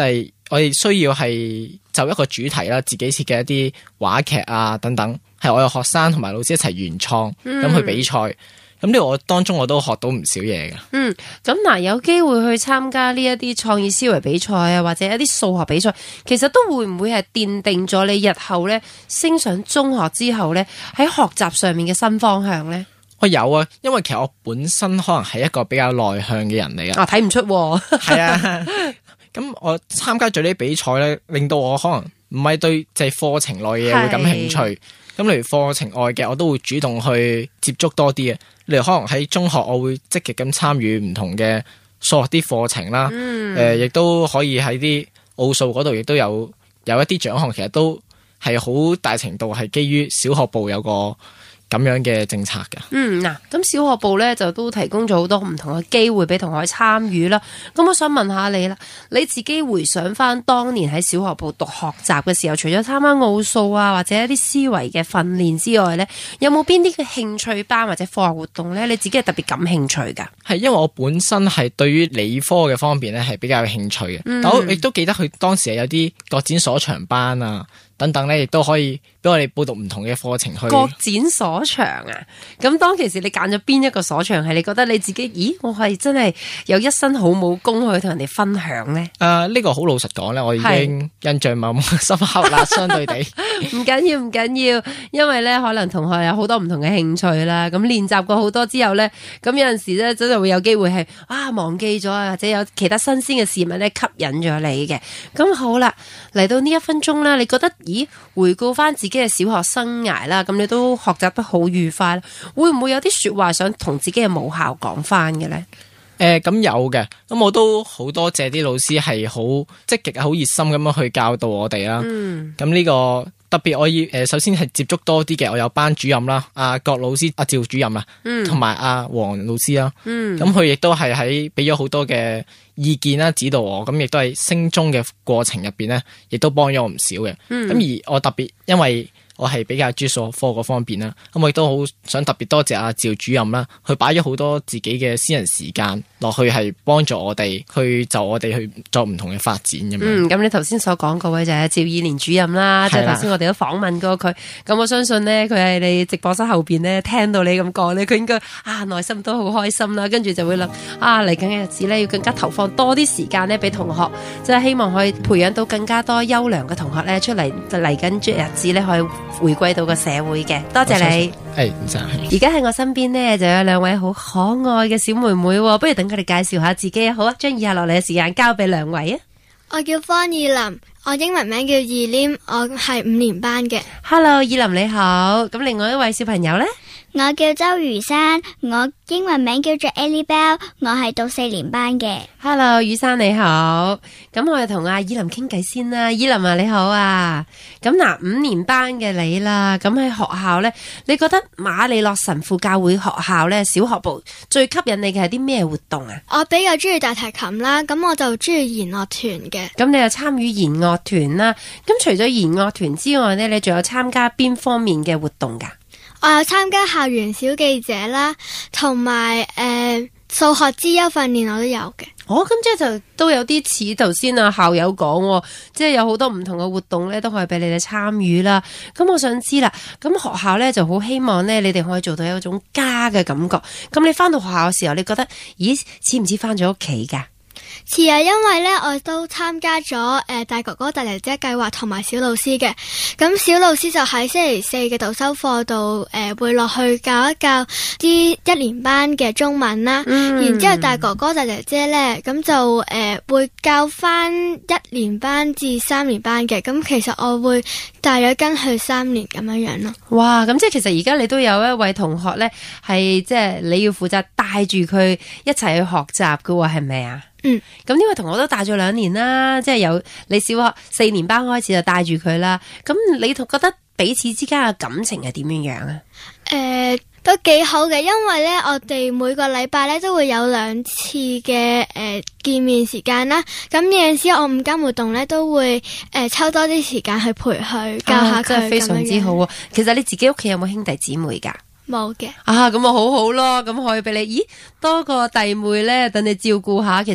我哋需要係就一個主題啦，自己設計一啲話劇啊等等，係我有學生同埋老師一齊原創咁、嗯、去比賽。咁呢個我當中我都學到唔少嘢嘅。 嗯，咁嗱，有機會去參加呢一啲創意思維比賽啊，或者一啲數學比賽，其實都會唔會係奠定咗你日後咧升上中學之後咧喺學習上面嘅新方向咧？ 我有啊，因為其實我本身可能係一個比較內向嘅人嚟嘅。 啊，睇唔出喎。 係啊，咁我參加咗啲比賽咧，令到我可能唔係對即係課程內嘅嘢會感興趣。咁例如課程外嘅，我都會主動去接觸多啲嘅。例如可能喺中學，我會積極咁參與唔同嘅數學啲課程啦。誒、嗯，亦、呃、都可以喺啲奧數嗰度，亦都有有一啲獎項。其實都係好大程度係基於小學部有個咁樣嘅政策嘅。嗯，嗱， 咁小學部咧就都提供咗好多唔同嘅機會俾同學參與啦。咁我想問下你啦，你自己回想翻當年喺小學部讀學習嘅時候，除咗參加奧數啊，或者一啲思維嘅訓練之外咧，有冇邊啲嘅興趣班或者課外活動咧？你自己係特別感興趣噶？ 係因為我本身係對於理科嘅方面咧係比較有興趣嘅，嗯、但我亦都記得佢當時係有啲各展所長班啊等等咧，亦都可以俾我哋報讀唔同嘅課程去。 各展所長啊！咁當其時你揀咗邊一個所長係你覺得你自己，咦，我係真係有一身好武功去同人哋分享咧？誒、 呃，呢、這個好老實講咧，我已經印象冇咁深刻啦。相對地， 唔緊要唔緊要，因為咧可能同學有好多唔同嘅興趣啦。咁練習過好多之後咧，咁有陣時咧真係會有機會係啊忘記咗啊，或者有其他新鮮嘅事物咧吸引咗你嘅。咁好啦，嚟到呢一分鐘啦，你覺得？咦，回顧翻自己嘅小學生涯啦，咁你都學習得好愉快，會唔會有啲說話想同自己嘅母校講翻嘅咧？ 誒、呃，咁有嘅，咁我都好多謝啲老師係好積極、好熱心咁樣去教導我哋啦。嗯，咁呢、這個特別我要誒、呃，首先係接觸多啲嘅，我有班主任啦，阿、啊、郭老師、阿、啊、趙主任啊，同埋阿黃老師啦。嗯，咁佢亦都係喺俾咗好多嘅意見啦，指導我，咁亦都係升中嘅過程入邊咧，亦都幫咗我唔少嘅。咁、嗯、而我特別因為我係比較專數學科嗰方面啦，咁我亦都好想特別多謝阿趙主任啦，佢擺咗好多自己嘅私人時間落去，係幫助我哋去就我哋去做唔同嘅發展咁樣。 嗯，咁你頭先所講嗰位就係趙以蓮主任啦，即係頭先我哋都訪問過佢。咁我相信呢，佢喺你直播室後邊呢，聽到你咁講呢，佢應該啊內心都好開心啦，跟住就會諗啊嚟緊嘅日子呢，要更加投放多啲時間呢，俾同學，即係希望可以培養到更加多優良嘅同學呢，出嚟嚟緊日子呢，可以回歸到個社會嘅。多謝你。 係唔使。 而家喺我身邊呢，就有兩位好可愛嘅小妹妹，不如等佢哋介紹下自己。好啊，將以下落嚟嘅時間交俾兩位啊。 我叫方以琳，我英文名叫二廉，我係五年班嘅。 Hello，以琳你好。咁另外一位小朋友呢？ 我叫周如山，我英文名叫做 Ellie Bell， 我係讀四年班嘅。 Hello，雨山你好。咁我哋同阿以琳傾偈先啦。以琳啊，你好啊。咁嗱，五年班嘅你啦，咁喺學校呢，你覺得馬利諾神父教會學校呢，小學部最吸引你嘅係啲咩活動啊？ 我比較中意大提琴啦，咁我就中意弦樂團嘅。 咁你又參與弦樂團啦。咁除咗弦樂團之外呢，你仲有參加邊方面嘅活動噶？ 我有參加校園小記者啦，同埋誒數學資優訓練我都有嘅。 哦，咁即係就都有啲似頭先啊校友講，即係有好多唔同嘅活動咧，都可以俾你哋參與啦。咁我想知啦，咁學校咧就好希望咧，你哋可以做到有一種家嘅感覺。咁你翻到學校嘅時候，你覺得咦似唔似翻咗屋企噶？ 似啊，因為咧我都參加咗誒、呃、大哥哥大姐姐計劃同埋小老師嘅，咁小老師就喺星期四嘅導修課度誒會落去教一教啲一年班嘅中文啦，嗯、然之後大哥哥大姐姐咧咁就誒、呃、會教翻一年班至三年班嘅，咁其實我會大約跟佢三年咁樣樣咯。 哇，咁即係其實而家你都有一位同學咧係即係你要負責帶住佢一齊去學習噶喎，係咪啊？嗯，咁呢位同學都帶咗兩年啦，即係由你小學四年班開始就帶住佢啦。咁你同覺得彼此之間嘅感情係點樣樣啊？ 誒、呃，都幾好嘅，因為咧我哋每個禮拜咧都會有兩次嘅誒、呃、見面時間啦。咁有陣時我午間活動咧都會誒、呃、抽多啲時間去陪佢教下佢，真係非常之好啊！其實你自己屋企有冇兄弟姊妹噶？ 冇嘅。 啊，咁啊好好咯，咁可以俾你，咦多個弟妹咧，等你照顧下，其實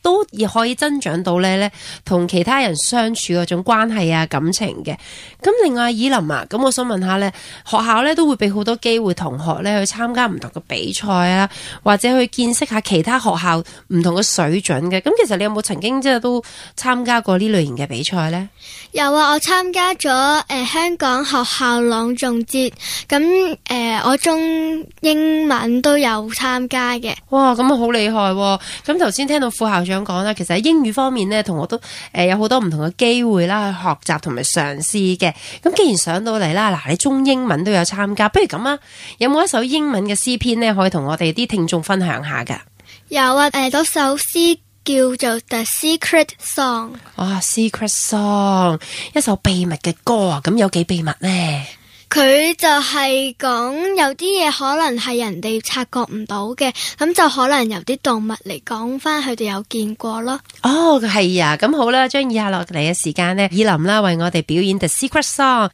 都可以增長到咧咧同其他人相處嗰種關係啊感情嘅。咁另外以琳啊，咁我想問下咧，學校咧都會俾好多機會同學咧去參加唔同嘅比賽啊，或者去見識下其他學校唔同嘅水準嘅。咁其實你有冇曾經即係都參加過呢類型嘅比賽咧？ 有啊，我參加咗誒、呃、香港學校朗誦節，咁誒、呃、我中英文都有參加嘅。 哇，咁啊好厲害喎！咁頭先聽到副校長講啦，其實喺英語方面咧，同學都誒有好多唔同嘅機會啦，去學習同埋嘗試嘅。咁既然上到嚟啦，嗱，你中英文都有參加，不如咁啊，有冇一首英文嘅詩篇咧，可以同我哋啲聽眾分享下噶？ 有啊，誒、呃，嗰首詩叫做 The Secret Song。 哇 Secret Song， 一首秘密嘅歌啊！咁有幾秘密呢？ 佢就係講有啲嘢可能係人哋察覺唔到嘅，咁就可能由啲動物嚟講翻佢哋有見過咯。 哦，係啊，咁好啦，將以下落嚟嘅時間呢，以琳啦為我哋表演 The Secret Song。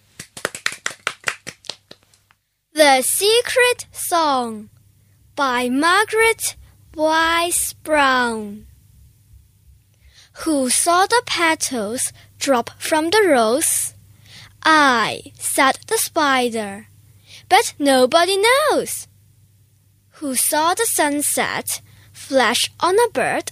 The Secret Song by Margaret Wise Brown. Who saw the petals drop from the rose? I, said the spider, but nobody knows. Who saw the sunset flash on a bird?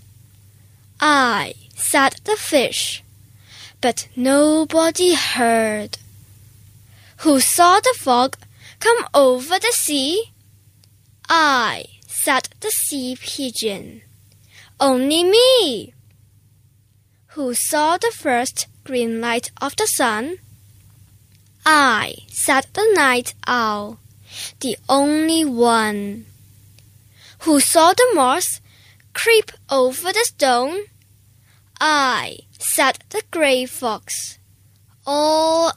I, said the fish, but nobody heard. Who saw the fog come over the sea? I, said the sea pigeon, only me. Who saw the first green light of the sun? I, said the night owl, the only one. Who saw the mouse creep over the stone? I, said the grey fox, all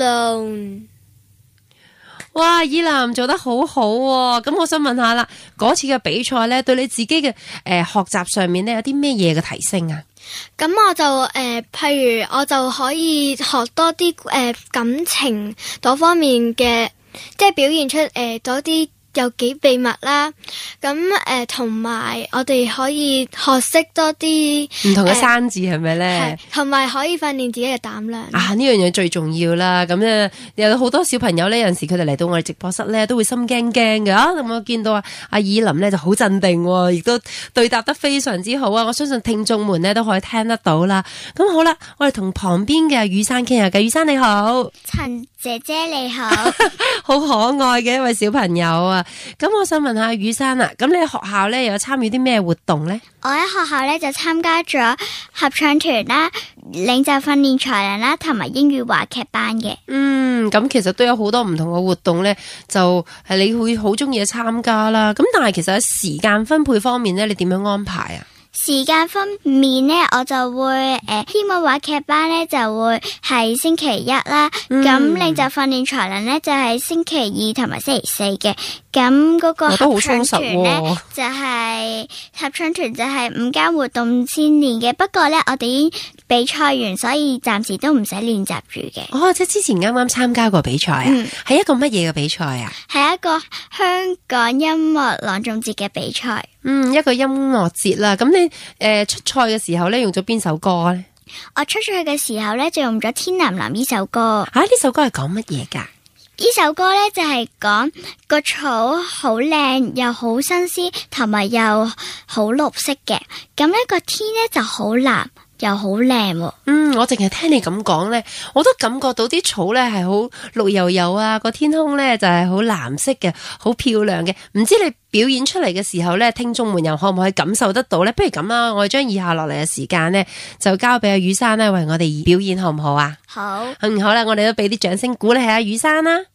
alone. 哇，以琳做得好好喎！咁我想問下啦，嗰次嘅比賽咧，對你自己嘅誒、呃、學習上面咧有啲咩嘢嘅提升啊？ 咁我就誒、呃，譬如我就可以學多啲誒、呃、感情嗰方面嘅，即係表現出誒嗰啲有幾秘密啦。咁誒同埋我哋可以學識多啲唔同嘅生字係咪咧？ 同埋可以訓練自己嘅膽量。 啊，呢樣嘢最重要啦！咁咧有好多小朋友咧，有陣時佢哋嚟到我哋直播室咧，都會心驚驚嘅啊！咁我見到啊阿以琳咧就好鎮定，亦都對答得非常之好啊！我相信聽眾們咧都可以聽得到啦。咁好啦，我哋同旁邊嘅雨珊傾下偈。雨珊你好， 陳姐姐你好， 好可愛嘅一位小朋友啊！咁我想問下雨珊啊，咁你喺學校咧有參與啲咩活動咧？ 我喺學校咧就參加咗合唱團啦、領袖訓練才能啦，同埋英語話劇班嘅。 嗯，咁其實都有好多唔同嘅活動咧，就係你會好中意去參加啦。咁但係其實喺時間分配方面咧，你點樣安排啊？ 時間方面呢，我就會誒，英語話劇班呢就會係星期一啦，咁領袖訓練才能呢就係星期二同埋星期四嘅。咁嗰個合唱團呢就係合唱團就係午間活動先練嘅，不過呢我哋已經比賽完，所以暫時都唔使練習住嘅。 哦，即係之前啱啱參加過比賽啊？係、嗯、一個乜嘢嘅比賽啊？ 係一個香港音樂朗誦節嘅比賽。 嗯，一個音樂節啦。咁你誒、呃、出賽嘅時候咧，用咗邊首歌咧？ 我出賽嘅時候咧，就用咗《天藍藍》呢首歌。 啊，呢首歌係講乜嘢噶？ 呢首歌咧就係講個草好靚，又好新鮮，同埋又好綠色嘅。咁呢個天咧就好藍。又好靚喎。 嗯，我淨係聽你咁講咧，我都感覺到啲草咧係好綠油油啊，個天空咧就係好藍色嘅，好漂亮嘅。唔知你表演出嚟嘅時候咧，聽眾們又可唔可以感受得到咧？不如咁啦，我哋將以下落嚟嘅時間咧，就交俾阿雨珊咧為我哋表演，好唔好啊？ 好。 嗯，好啦，我哋都俾啲掌聲鼓勵下雨珊啦。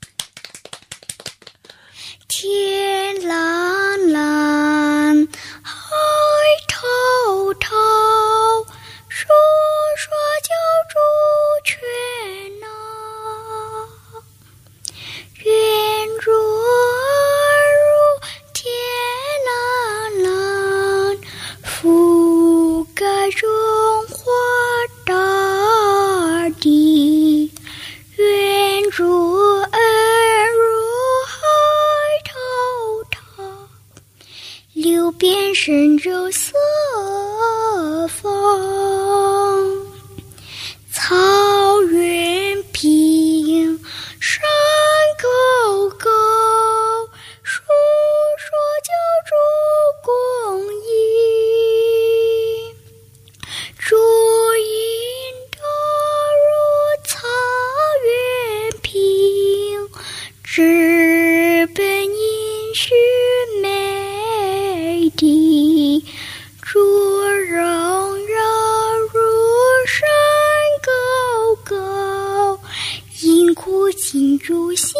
天藍藍，海滔滔，說說就主權啊，願如如天藍藍，覆蓋中華大地，願如流遍神州四方，草原平山沟沟，述说救主公义，主引导入草原平，直奔应许美地，主荣耀入山沟沟，因苦敬主信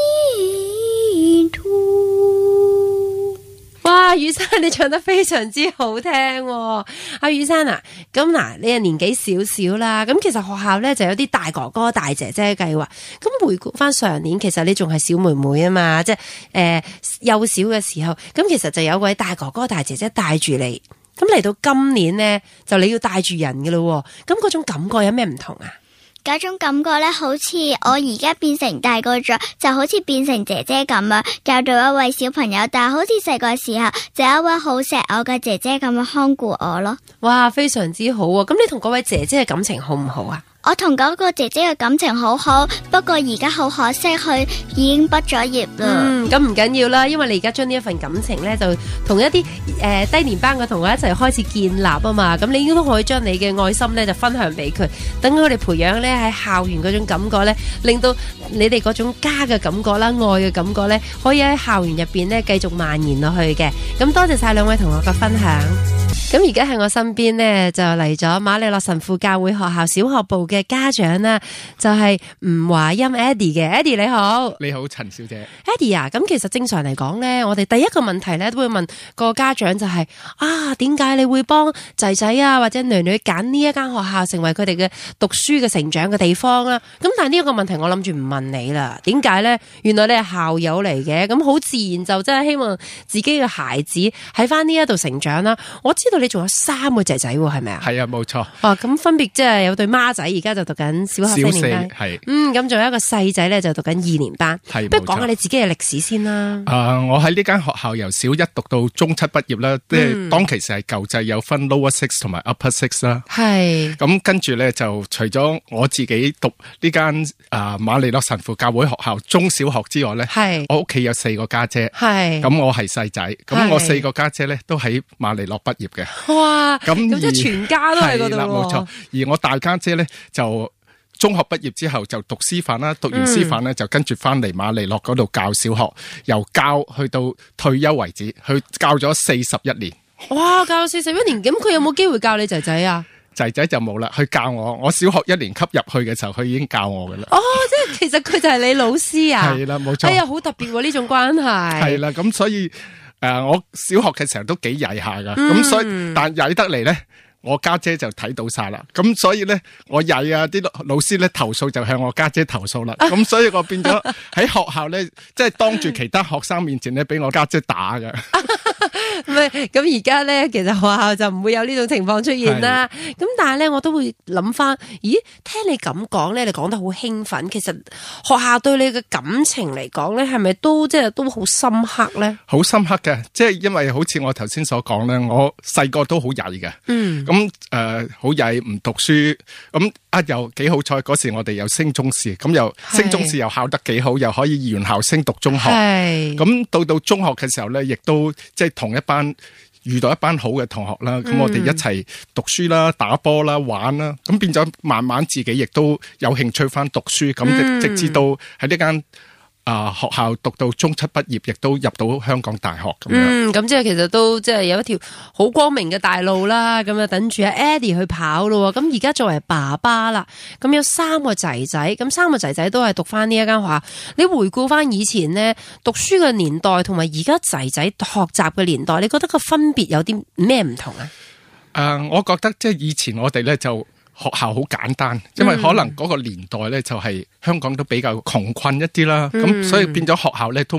徒。 哇，雨珊你唱得非常之好聽喎！阿雨珊啊，咁嗱，你又年紀少少啦，咁其實學校咧就有啲大哥哥大姐姐計劃。咁回顧翻上年，其實你仲係小妹妹啊嘛，即係誒幼小嘅時候，咁其實就有位大哥哥大姐姐帶住你。咁嚟到今年咧，就你要帶住人嘅咯，咁嗰種感覺有咩唔同啊？ 嗰種感覺咧，好似我而家變成大個咗，就好似變成姐姐咁樣，教到一位小朋友，但係好似細個時候就有一位好錫我嘅姐姐咁樣看顧我咯。 哇，非常之好啊！咁你同嗰位姐姐嘅感情好唔好啊？ 我同嗰個姐姐嘅感情好好，不過而家好可惜，佢已經畢咗業啦。 嗯，咁唔緊要啦，因為你而家將呢一份感情咧，就同一啲誒、呃、低年班嘅同學一齊開始建立啊嘛。咁你應該都可以將你嘅愛心咧，就分享俾佢，等佢哋培養咧喺校園嗰種感覺咧，令到你哋嗰種家嘅感覺啦、愛嘅感覺咧，可以喺校園入邊咧繼續蔓延落去嘅。咁多謝晒兩位同學嘅分享。咁而家喺我身邊呢，就嚟咗馬利諾神父教會學校小學部嘅家長啦，就係吳華欽 Eddie 嘅 Eddie 你好。 你好陳小姐。 Eddie 啊，咁其實正常嚟講呢，我哋第一個問題呢都會問個家長就係、是、啊，點解你會幫仔仔啊或者女女揀呢一間學校成為佢哋嘅讀書嘅成長嘅地方啦？咁但係呢一個問題我諗住唔問你啦，點解呢？原來你係校友嚟嘅，咁好自然就真係希望自己嘅孩子喺翻呢一度成長啦。我知道你仲有三個仔仔喎，係咪啊？ 係啊，冇錯。 哦，咁分別即係有對孖仔，而家就讀緊小學四年班。係，嗯，咁仲有一個細仔咧，就讀緊二年班。係，不如講下你自己嘅歷史先啦。 誒、呃，我喺呢間學校由小一讀到中七畢業啦，即係、嗯、當其時係舊制有分 lower six 同埋 upper six 啦。係。咁跟住咧就除咗我自己讀呢間誒馬利諾神父教會學校中小學之外咧，係我屋企有四個家姐。係。咁我係細仔，咁我四個家姐咧都喺馬利諾畢業嘅。哇！咁咁即係全家都喺嗰度喎。冇錯。而我大家姐咧就中學畢業之後就讀師範啦，讀完師範咧就跟住翻嚟馬利諾嗰度教小學，由教去到退休為止，去教咗四十一年。哇！教咗四十一年，咁佢有冇機會教你仔仔啊？仔仔就冇啦，佢教我。我小學一年級入去嘅時候，佢已經教我噶啦。哦，即係其實佢就係你老師啊？係啦，冇錯。哎呀，好特別喎呢種關係。係啦，咁所以。誒、呃，我小學嘅時候都幾曳下噶，咁、嗯、所以但曳得嚟咧，我家姐，姐就睇到晒啦，咁所以咧我曳啊，啲老師咧投訴就向我家姐，姐投訴啦，咁、啊、所以我變咗喺學校咧，即係當住其他學生面前咧，俾我家姐，姐打噶。唔係，咁而家咧，其實學校就唔會有呢種情況出現啦。咁但係咧，我都會諗翻，咦？聽你咁講咧，你講得好興奮。其實學校對你嘅感情嚟講咧，係咪都即係都好深刻咧？好深刻嘅，即係因為好似我頭先所講咧，我細個都好曳嘅。嗯。咁誒，好曳，唔讀書。咁啊，又幾好彩，嗰時我哋有升中試，咁又升中試又考得幾好，又可以原校升讀中學。係。咁到到中學嘅時候咧，亦都即係同一班遇到一班好嘅同學啦，咁、嗯、我哋一齊讀書啦、打波啦、玩啦，咁變咗慢慢自己亦都有興趣翻讀書，咁、嗯、直至到喺呢間啊學校讀到中七畢業，亦都入到香港大學咁樣。嗯，咁即係其實都即係有一條好光明嘅大路啦，咁啊等住阿 Eddie 去跑咯。咁而家作為爸爸啦，咁有三個仔仔，咁三個仔仔都係讀翻呢一間學校。你回顧翻以前呢讀書嘅年代，同埋而家仔仔學習嘅年代，你覺得個分別有啲咩唔同啊？誒、呃，我覺得即係以前我哋咧就。學校好簡單，因為可能嗰個年代咧就係香港都比較窮困一啲啦，咁、嗯、所以變咗學校咧都冇乜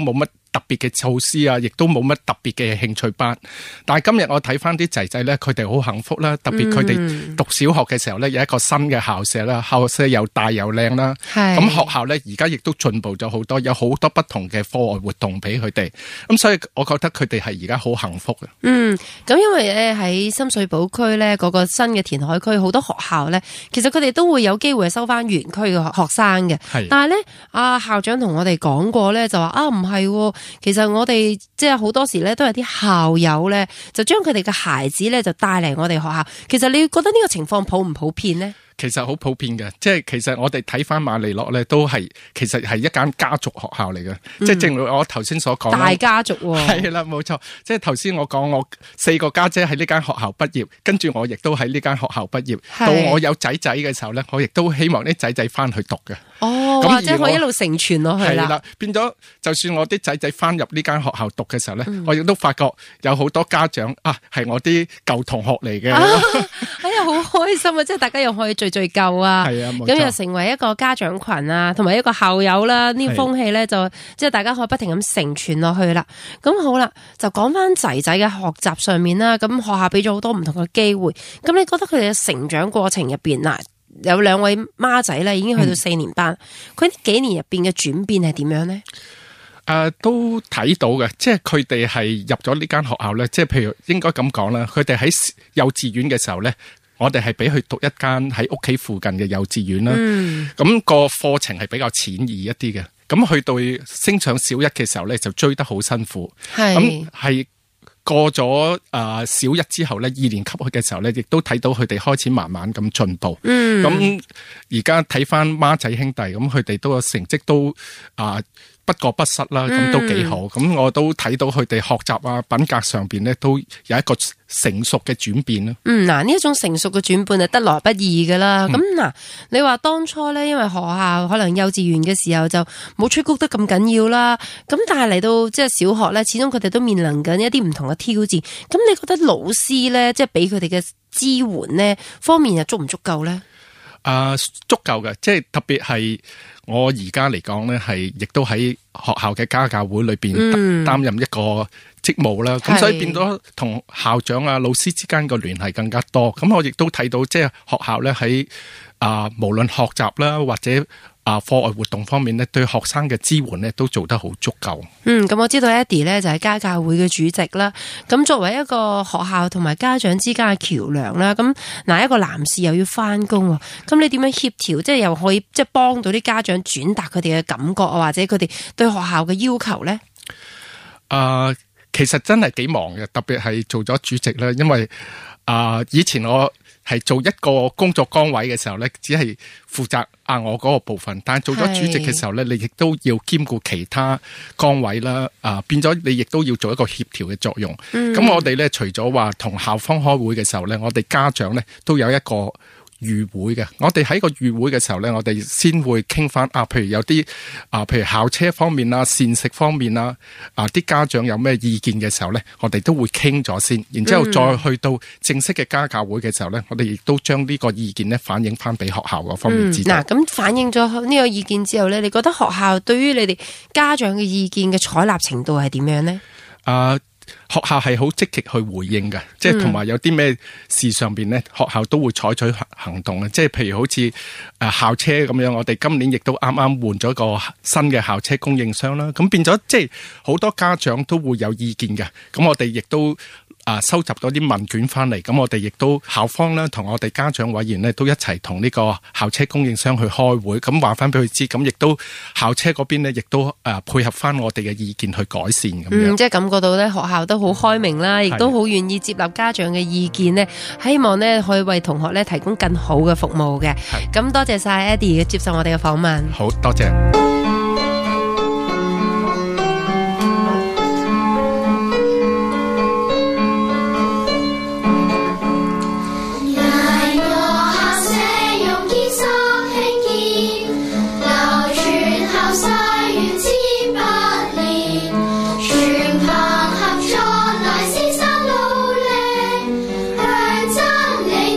特別嘅措施啊，亦都冇乜特別嘅興趣班。但係今日我睇翻啲仔仔咧，佢哋好幸福啦。特別佢哋讀小學嘅時候咧，有一個新嘅校舍啦，校舍又大又靚啦。咁學校咧而家亦都進步咗好多，有好多不同嘅課外活動俾佢哋。咁所以我覺得佢哋係而家好幸福嘅。 嗯，咁因為咧喺深水埗區咧嗰個新嘅填海區，好多學校咧，其實佢哋都會有機會收翻原區嘅學生嘅。但係咧，阿校長同我哋講過咧，就話啊唔係，其實我哋即係好多時咧都有啲校友咧，就將佢哋嘅孩子咧就帶嚟我哋學校。其實你覺得呢個情況普唔普遍呢？ 其實好普遍嘅，即係其實我哋睇翻瑪利諾咧，都係其實係一間家族學校嚟嘅，嗯、即係正如我頭先所講， 大家族喎、哦， 係啦，冇錯。即係頭先我講，我四個家姐喺呢間學校畢業，跟住我亦都喺呢間學校畢業。到我有仔仔嘅時候咧，我亦都希望啲仔仔翻去讀嘅。 哦，或者可以一路承傳落去啦。係啦，變咗就算我啲仔仔翻入呢間學校讀嘅時候咧，嗯、我亦都發覺有好多家長啊，係我啲舊同學嚟嘅。啊、 哎呀，好開心啊！即係大家又可以聚聚舊啊，咁又成為一個家長群啊，同埋一個校友啦。呢個風氣咧就即係大家可以不停咁承傳落去啦。咁好啦，就講翻仔仔嘅學習上面啦。咁學校俾咗好多唔同嘅機會。咁你覺得佢哋嘅成長過程入邊嗱？有兩位孖仔咧，已經去到四年班。佢呢、嗯、幾年入邊嘅轉變係點樣呢？誒、 呃，都睇到嘅，即係佢哋係入咗呢間學校咧。即係譬如應該咁講啦，佢哋喺幼稚園嘅時候咧，我哋係俾佢讀一間喺屋企附近嘅幼稚園啦。咁、嗯、個課程係比較淺易一啲嘅。咁去到升上小一嘅時候咧，就追得好辛苦。係咁係。過咗啊小一之後咧，二年級去嘅時候咧，亦都睇到佢哋開始慢慢咁進步。嗯，咁而家睇翻孖仔兄弟，咁佢哋都有成績都啊、呃、不過不失啦，咁都幾好。咁、嗯、我都睇到佢哋學習啊品格上邊咧，都有一個成熟嘅轉變啦。 嗯，嗱呢一種成熟嘅轉變係得來不易噶啦。咁嗱、嗯，你話當初咧，因為學校可能幼稚園嘅時候就冇催谷得咁緊要啦。咁但係嚟到即係小學咧，始終佢哋都面臨緊一啲唔同嘅挑戰。咁你覺得老師咧，即係俾佢哋嘅支援咧方面又足唔足夠咧？ 啊、呃，足夠嘅，即係特別係我而家嚟講咧，係亦都喺學校嘅家教會裏邊擔任一個職務啦。咁、嗯、所以變咗同校長啊、老師之間個聯繫更加多。咁我亦都睇到，即係學校咧喺啊，無論學習啦或者啊課外活動方面咧，對學生嘅支援咧都做得好足夠。 嗯，咁我知道 Eddie 咧就係家教會嘅主席啦。咁作為一個學校同埋家長之間嘅橋樑啦，咁嗱一個男士又要翻工，咁你點樣協調，即係又可以即係幫到啲家長轉達佢哋嘅感覺啊，或者佢哋對學校嘅要求咧？ 啊、呃，其實真係幾忙嘅，特別係做咗主席咧，因為啊、呃、以前我係做一個工作崗位嘅時候咧，只係負責啊我嗰個部分，但係做咗主席嘅時候咧，你亦都要兼顧其他崗位啦，啊變咗你亦都要做一個協調嘅作用。咁、嗯、我哋咧除咗話同校方開會嘅時候咧，我哋家長咧都有一個預會嘅，我哋喺個預會嘅時候咧，我哋先會傾翻啊，譬如有啲啊，譬如校車方面啊、膳食方面啊，啊啲家長有咩意見嘅時候咧，我哋都會傾咗先，然之後再去到正式嘅家教會嘅時候咧，我哋亦都將呢個意見咧反映翻俾學校嗰方面知道。嗱、嗯，咁反映咗呢個意見之後咧，你覺得學校對於你哋家長嘅意見嘅採納程度係點樣呢？啊、呃。學校係好積極去回應嘅，即係同埋有啲咩事上邊咧，學校都會採取行動嘅。即係譬如好似誒校車咁樣，我哋今年亦都啱啱換咗個新嘅校車供應商啦。咁變咗即係好多家長都會有意見嘅。咁我哋亦都啊收集咗啲問卷翻嚟。咁我哋亦都校方啦，同我哋家長委員咧都一齊同呢個校車供應商去開會。咁話翻俾佢知，咁亦都校車嗰邊咧，亦都誒配合翻我哋嘅意見去改善咁樣。嗯，即係感覺到咧學校都好開明啦，亦都好願意接納家長嘅意見咧，希望咧可以為同學咧提供更好嘅服務嘅。咁多謝晒 Eddie 接受我哋嘅訪問。好多謝。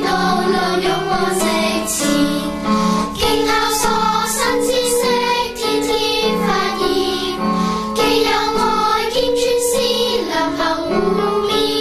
經考所新知識。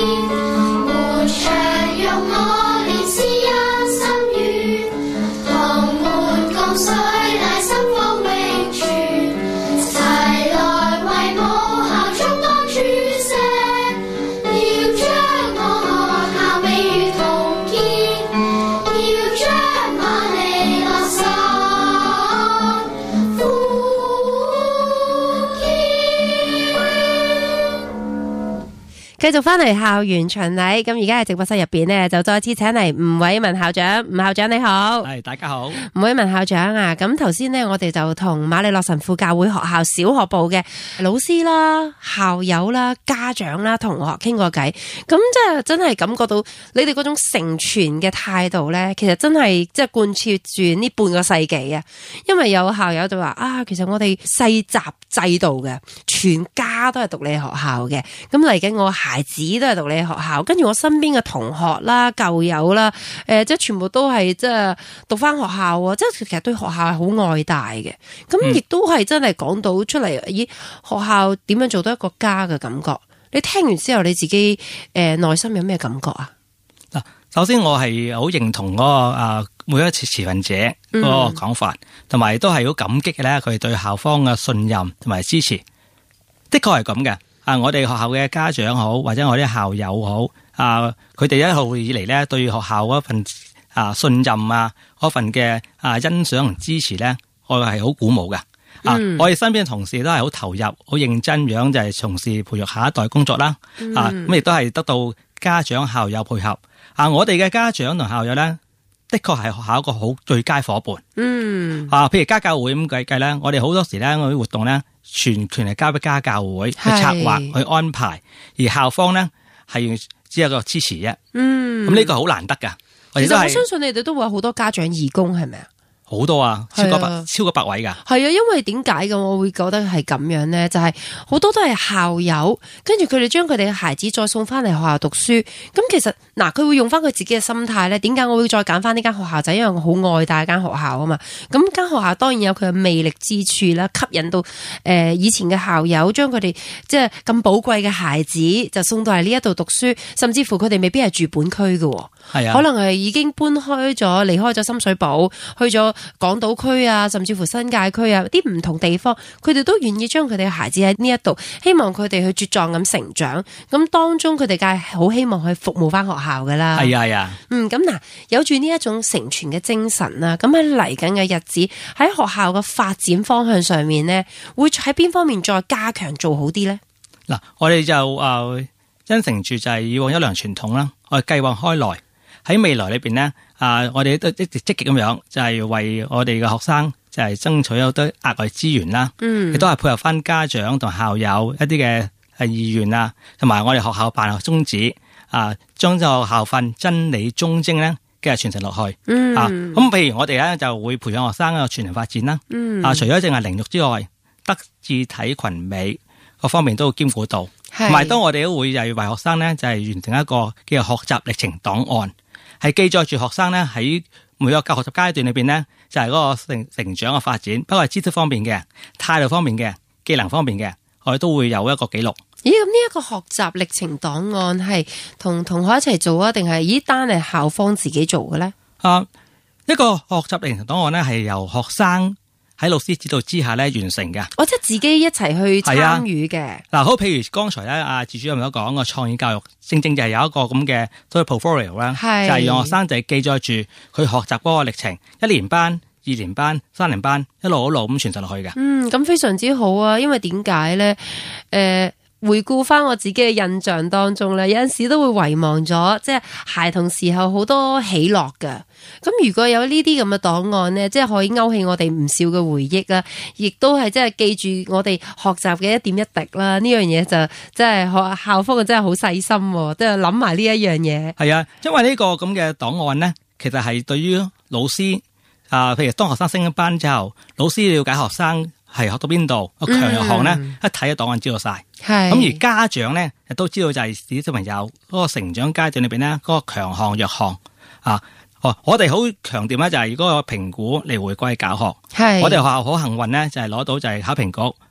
繼續翻嚟校園巡禮，咁而家喺直播室入邊呢，就再次請嚟吳偉文校長。吳校長你好。 係，大家好。 吳偉文校長啊，咁頭先呢，我哋就同瑪利諾神父教會學校小學部嘅老師啦、校友啦、家長啦、同學傾過偈，咁即係真係感覺到你哋嗰種成全嘅態度呢，其實真係即係貫徹住呢半個世紀啊。因為有校友就話啊，其實我哋世襲制度嘅，全家都係讀你學校嘅，咁嚟緊我孩子都係讀你學校，跟住我身邊嘅同學啦、舊友啦，誒、呃，即係全部都係即係讀翻學校啊！即係其實對學校係好愛戴嘅，咁亦都係真係講到出嚟，咦，學校點樣做到一個家嘅感覺？你聽完之後，你自己誒內、呃、心有咩感覺啊？ 嗱，首先我係好認同嗰、那個啊每一次持份者嗰個講法，同埋、嗯、都係好感激嘅咧，佢對校方嘅信任同埋支持，的確係咁嘅。啊！我哋學校嘅家長好，或者我啲校友好，啊，佢哋一路以嚟咧，對學校嗰份啊信任啊，嗰份嘅啊欣賞同支持咧，我係好鼓舞嘅。啊，嗯、我哋身邊嘅同事都係好投入、好認真樣，就係從事培育下一代工作啦。嗯、啊，咁亦都係得到家長校友配合。啊，我哋嘅家長同校友咧，的確係學校一個好最佳夥伴。嗯。啊，譬如家教會咁計計咧，我哋好多時咧，我啲活動咧。全權係交俾家教會去策劃、去安排，而校方呢係只有個支持啫。嗯，咁呢個好難得噶。 其實我相信你哋都會有好多家長義工，係咪啊？ 好多啊，超過百、啊、超過百位噶。係啊，因為點解嘅我會覺得係咁樣咧？就係、是、好多都係校友，跟住佢哋將佢哋嘅孩子再送翻嚟學校讀書。咁其實嗱，佢會用翻佢自己嘅心態咧。點解我會再揀翻呢間學校？就係、因為我好愛戴間學校啊嘛。咁間學校當然有佢嘅魅力之處啦，吸引到誒、呃、以前嘅校友，將佢哋即係咁寶貴嘅孩子就送到嚟呢一度讀書，甚至乎佢哋未必係住本區嘅。係啊，可能係已經搬開咗，離開咗深水埗，去咗港島區啊，甚至乎新界區啊，啲唔同地方，佢哋都願意將佢哋嘅孩子喺呢一度，希望佢哋去茁壯咁成長。咁當中佢哋梗係好希望去服務翻學校噶啦。係啊係啊。嗯，咁嗱，有住呢一種成全嘅精神啦，咁喺嚟緊嘅日子喺學校嘅發展方向上面呢，會喺邊方面再加強做好啲呢？ 嗱，我哋就誒因承住就係以往優良傳統啦，我哋計劃開來。喺未來裏邊呢，啊，我哋都一直積極咁樣，就係、是、為我哋嘅學生就係爭取好多額外資源啦。嗯，亦都係配合翻家長同校友一啲嘅係意願啊，同埋我哋學校辦學宗旨啊，將個校訓真理忠貞咧，繼續傳承落去。嗯，啊，咁譬如我哋咧就會培養學生嘅全人發展啦。嗯，啊，除咗淨係靈育之外，德智體群美各方面都會兼顧到。同埋，當我哋都會係為學生咧就係完成一個叫做學習歷程檔案。係記載住學生咧喺每個教學習階段裏邊咧，就係、是、嗰個成成長嘅發展，不過係知識方面嘅、態度方面嘅、技能方面嘅，我哋都會有一個記錄。 咦，咁呢一個學習歷程檔案係同同學一齊做啊，定係咦單係校方自己做嘅咧？ 啊，一個學習歷程檔案咧係由學生喺老師指導之下咧完成嘅。 我即係自己一齊去參與嘅。嗱、 啊，好，譬如剛才咧，阿趙主任有講個創意教育，正正就係有一個咁嘅所謂 portfolio 啦，係就係讓學生就係記載住佢學習嗰個歷程，一年班、二年班、三年班，一路一路咁傳承落去嘅。 嗯，咁非常之好啊！因為點解咧？誒、呃。回顧翻我自己嘅印象當中咧，有陣時都會遺忘咗，即係孩童時候好多喜樂㗎。咁如果有呢啲咁嘅檔案呢，即係可以勾起我哋唔少嘅回憶啦，亦都係即係記住我哋學習嘅一點一滴啦。呢樣嘢就即係學校方真係好細心，都係諗埋呢一樣嘢。 係啊，因為呢個咁嘅檔案呢，其實係對於老師啊，譬如當學生升咗班之後，老師了解學生係學到邊度，個強弱項咧，一睇嘅檔案知道晒。係咁而家長咧，亦都知道就係啲小朋友嗰個成長階段裏邊咧，嗰個強項弱項啊。哦，我哋好強調咧，就係嗰個評估嚟回歸教學。係我哋學校好幸運咧，就係攞到就係考評局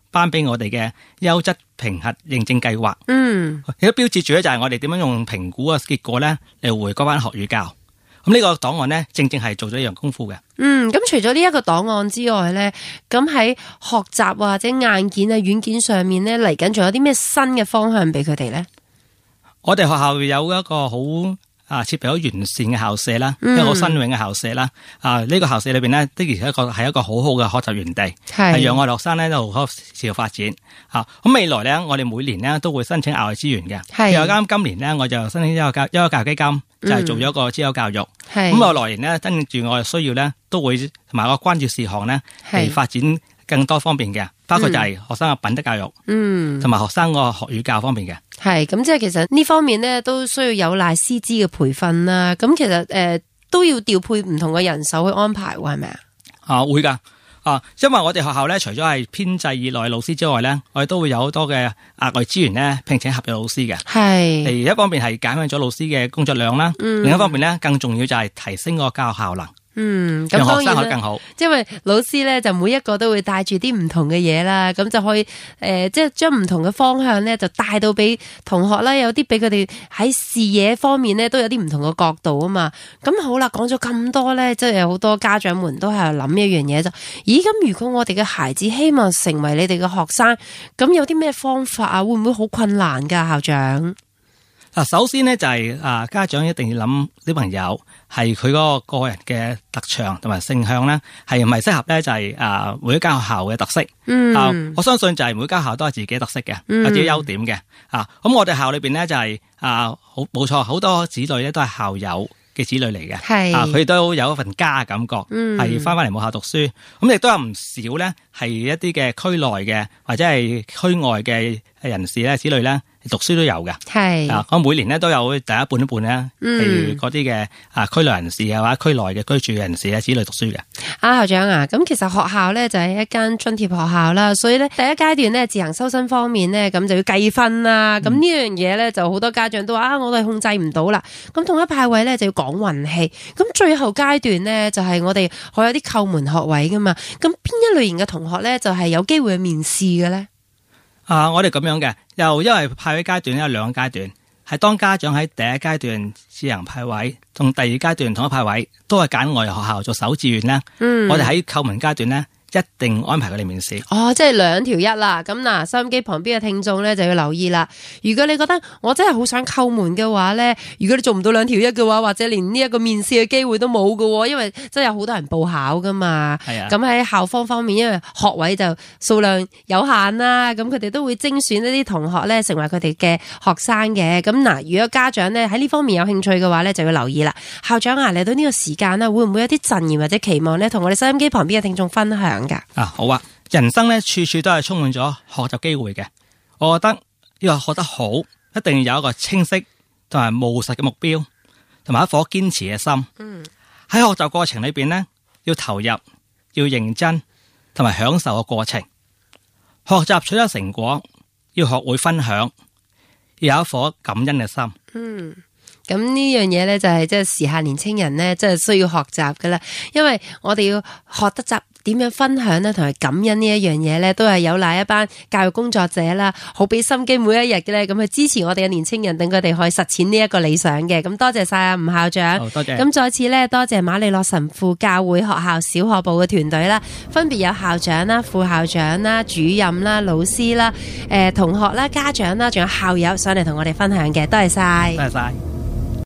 頒俾我哋嘅優質評核認證計劃。 嗯， 亦都標誌住咧就係我哋點樣用評估嘅結果咧嚟回歸翻學與教。咁呢個檔案咧，正正係做咗一樣功夫嘅。 嗯，咁除咗呢一個檔案之外咧，咁喺學習或者硬件啊、軟件上面咧，嚟緊仲有啲咩新嘅方向俾佢哋咧？ 我哋學校有一個好啊設備好完善嘅校舍啦，嗯、一個好新穎嘅校舍啦。啊，呢、這個校舍裏邊呢，的而且確係一個好好嘅學習園地，係讓我哋學生咧就可持續發展。啊，咁未來咧，我哋每年咧都會申請額外資源嘅。係，又啱今年咧，我就申請一個教一個教育基金。就係做咗一個資優教育，咁我來年呢，跟住我嘅需要咧，都會同埋個關注事項咧，係發展更多方面嘅，包括就係學生嘅品德教育，嗯，同埋學生個學與教方面嘅。 係，咁即係其實呢方面咧，都需要有賴師資嘅培訓啦。咁其實誒、呃、都要調配唔同嘅人手去安排，係咪啊？ 啊，會噶。啊，因為我哋學校咧，除咗係編制以內老師之外咧，我哋都會有好多嘅額外資源咧，聘請合約老師嘅。係，而一方面係減輕咗老師嘅工作量啦，嗯、另一方面咧，更重要就係提升個教學效能。嗯，咁當然學生可以更好，因為老師咧就每一個都會帶住啲唔同嘅嘢啦，咁就可以誒、呃，即係將唔同嘅方向咧，就帶到俾同學啦，有啲俾佢哋喺視野方面咧都有啲唔同嘅角度啊嘛。咁好啦，講咗咁多咧，即係有好多家長們都係諗一樣嘢就，咦？咁如果我哋嘅孩子希望成為你哋嘅學生，咁有啲咩方法啊？會唔會好困難噶，校長？嗱，首先呢，就係、是、啊，家長一定要諗小朋友係佢嗰個個人嘅特長同埋性向咧，係唔係適合咧？就係、是、啊，每一間學校嘅特色。嗯，啊，我相信就係每間學校都有自己嘅特色嘅，有自己優點嘅。啊，咁我哋校裏邊咧就係、是、啊，好冇錯，好多子女咧都係校友嘅子女嚟嘅。係啊，佢哋都有一份家嘅感覺，係翻翻嚟母校讀書。咁亦都有唔少咧係一啲嘅區內嘅或者係區外嘅人士咧子女咧。讀書都有嘅，係啊，我每年咧都有第一半一半咧，譬如嗰啲嘅啊區內人士啊，或者區內嘅居住嘅人士咧，子女讀書嘅。 啊，校長啊，咁其實學校咧就係一間津貼學校啦，所以咧第一階段咧自行收生方面咧，咁就要計分啦。咁、嗯、呢樣嘢咧就好多家長都話啊，我都係控制唔到啦。咁統一派位咧就要講運氣。咁最後階段咧就係我哋可有啲叩門學位噶嘛。咁邊一類型嘅同學咧就係有機會去面試嘅咧？ 啊！我哋咁樣嘅，又因為派位階段有兩個階段，係當家長喺第一階段自行派位，同第二階段統一派位，都係揀外學校做首志願咧。嗯，我哋喺叩門階段咧，一定安排佢哋面試。哦，即係兩條一啦。咁嗱，收音機旁邊嘅聽眾咧就要留意啦。如果你覺得我真係好想叩門嘅話咧，如果你做唔到兩條一嘅話，或者連呢一個面試嘅機會都冇嘅，因為真係有好多人報考噶嘛。係啊。咁喺校方方面，因為學位就數量有限啦，咁佢哋都會精選一啲同學咧成為佢哋嘅學生嘅。咁嗱，如果家長咧喺呢方面有興趣嘅話咧，就要留意啦。校長啊，嚟到呢個時間啦，會唔會有啲贈言或者期望咧，同我哋收音機旁邊嘅聽眾分享？ 啊，好啊！人生咧，處處都係充滿咗學習機會嘅。我覺得要學得好，一定要有一個清晰同埋務實嘅目標，同埋一顆堅持嘅心。嗯，喺學習過程裏邊呢，要投入，要認真，同埋享受個過程。學習取得成果，要學會分享，要有一顆感恩嘅心。 嗯。咁呢樣嘢咧就係即係時下年青人咧，即係需要學習噶啦，因為我哋要學得習點樣分享咧，同埋感恩呢一樣嘢咧，都係有賴一班教育工作者啦，好俾心機每一日嘅咧，咁去支持我哋嘅年青人，等佢哋可以實踐呢一個理想嘅。咁多謝晒啊，吳校長， 多謝。 咁再次咧，多謝馬利諾神父教會學校小學部嘅團隊啦，分別有校長啦、副校長啦、主任啦、老師啦、誒、呃、同學啦、家長啦，仲有校友上嚟同我哋分享嘅，多謝晒， 多謝晒。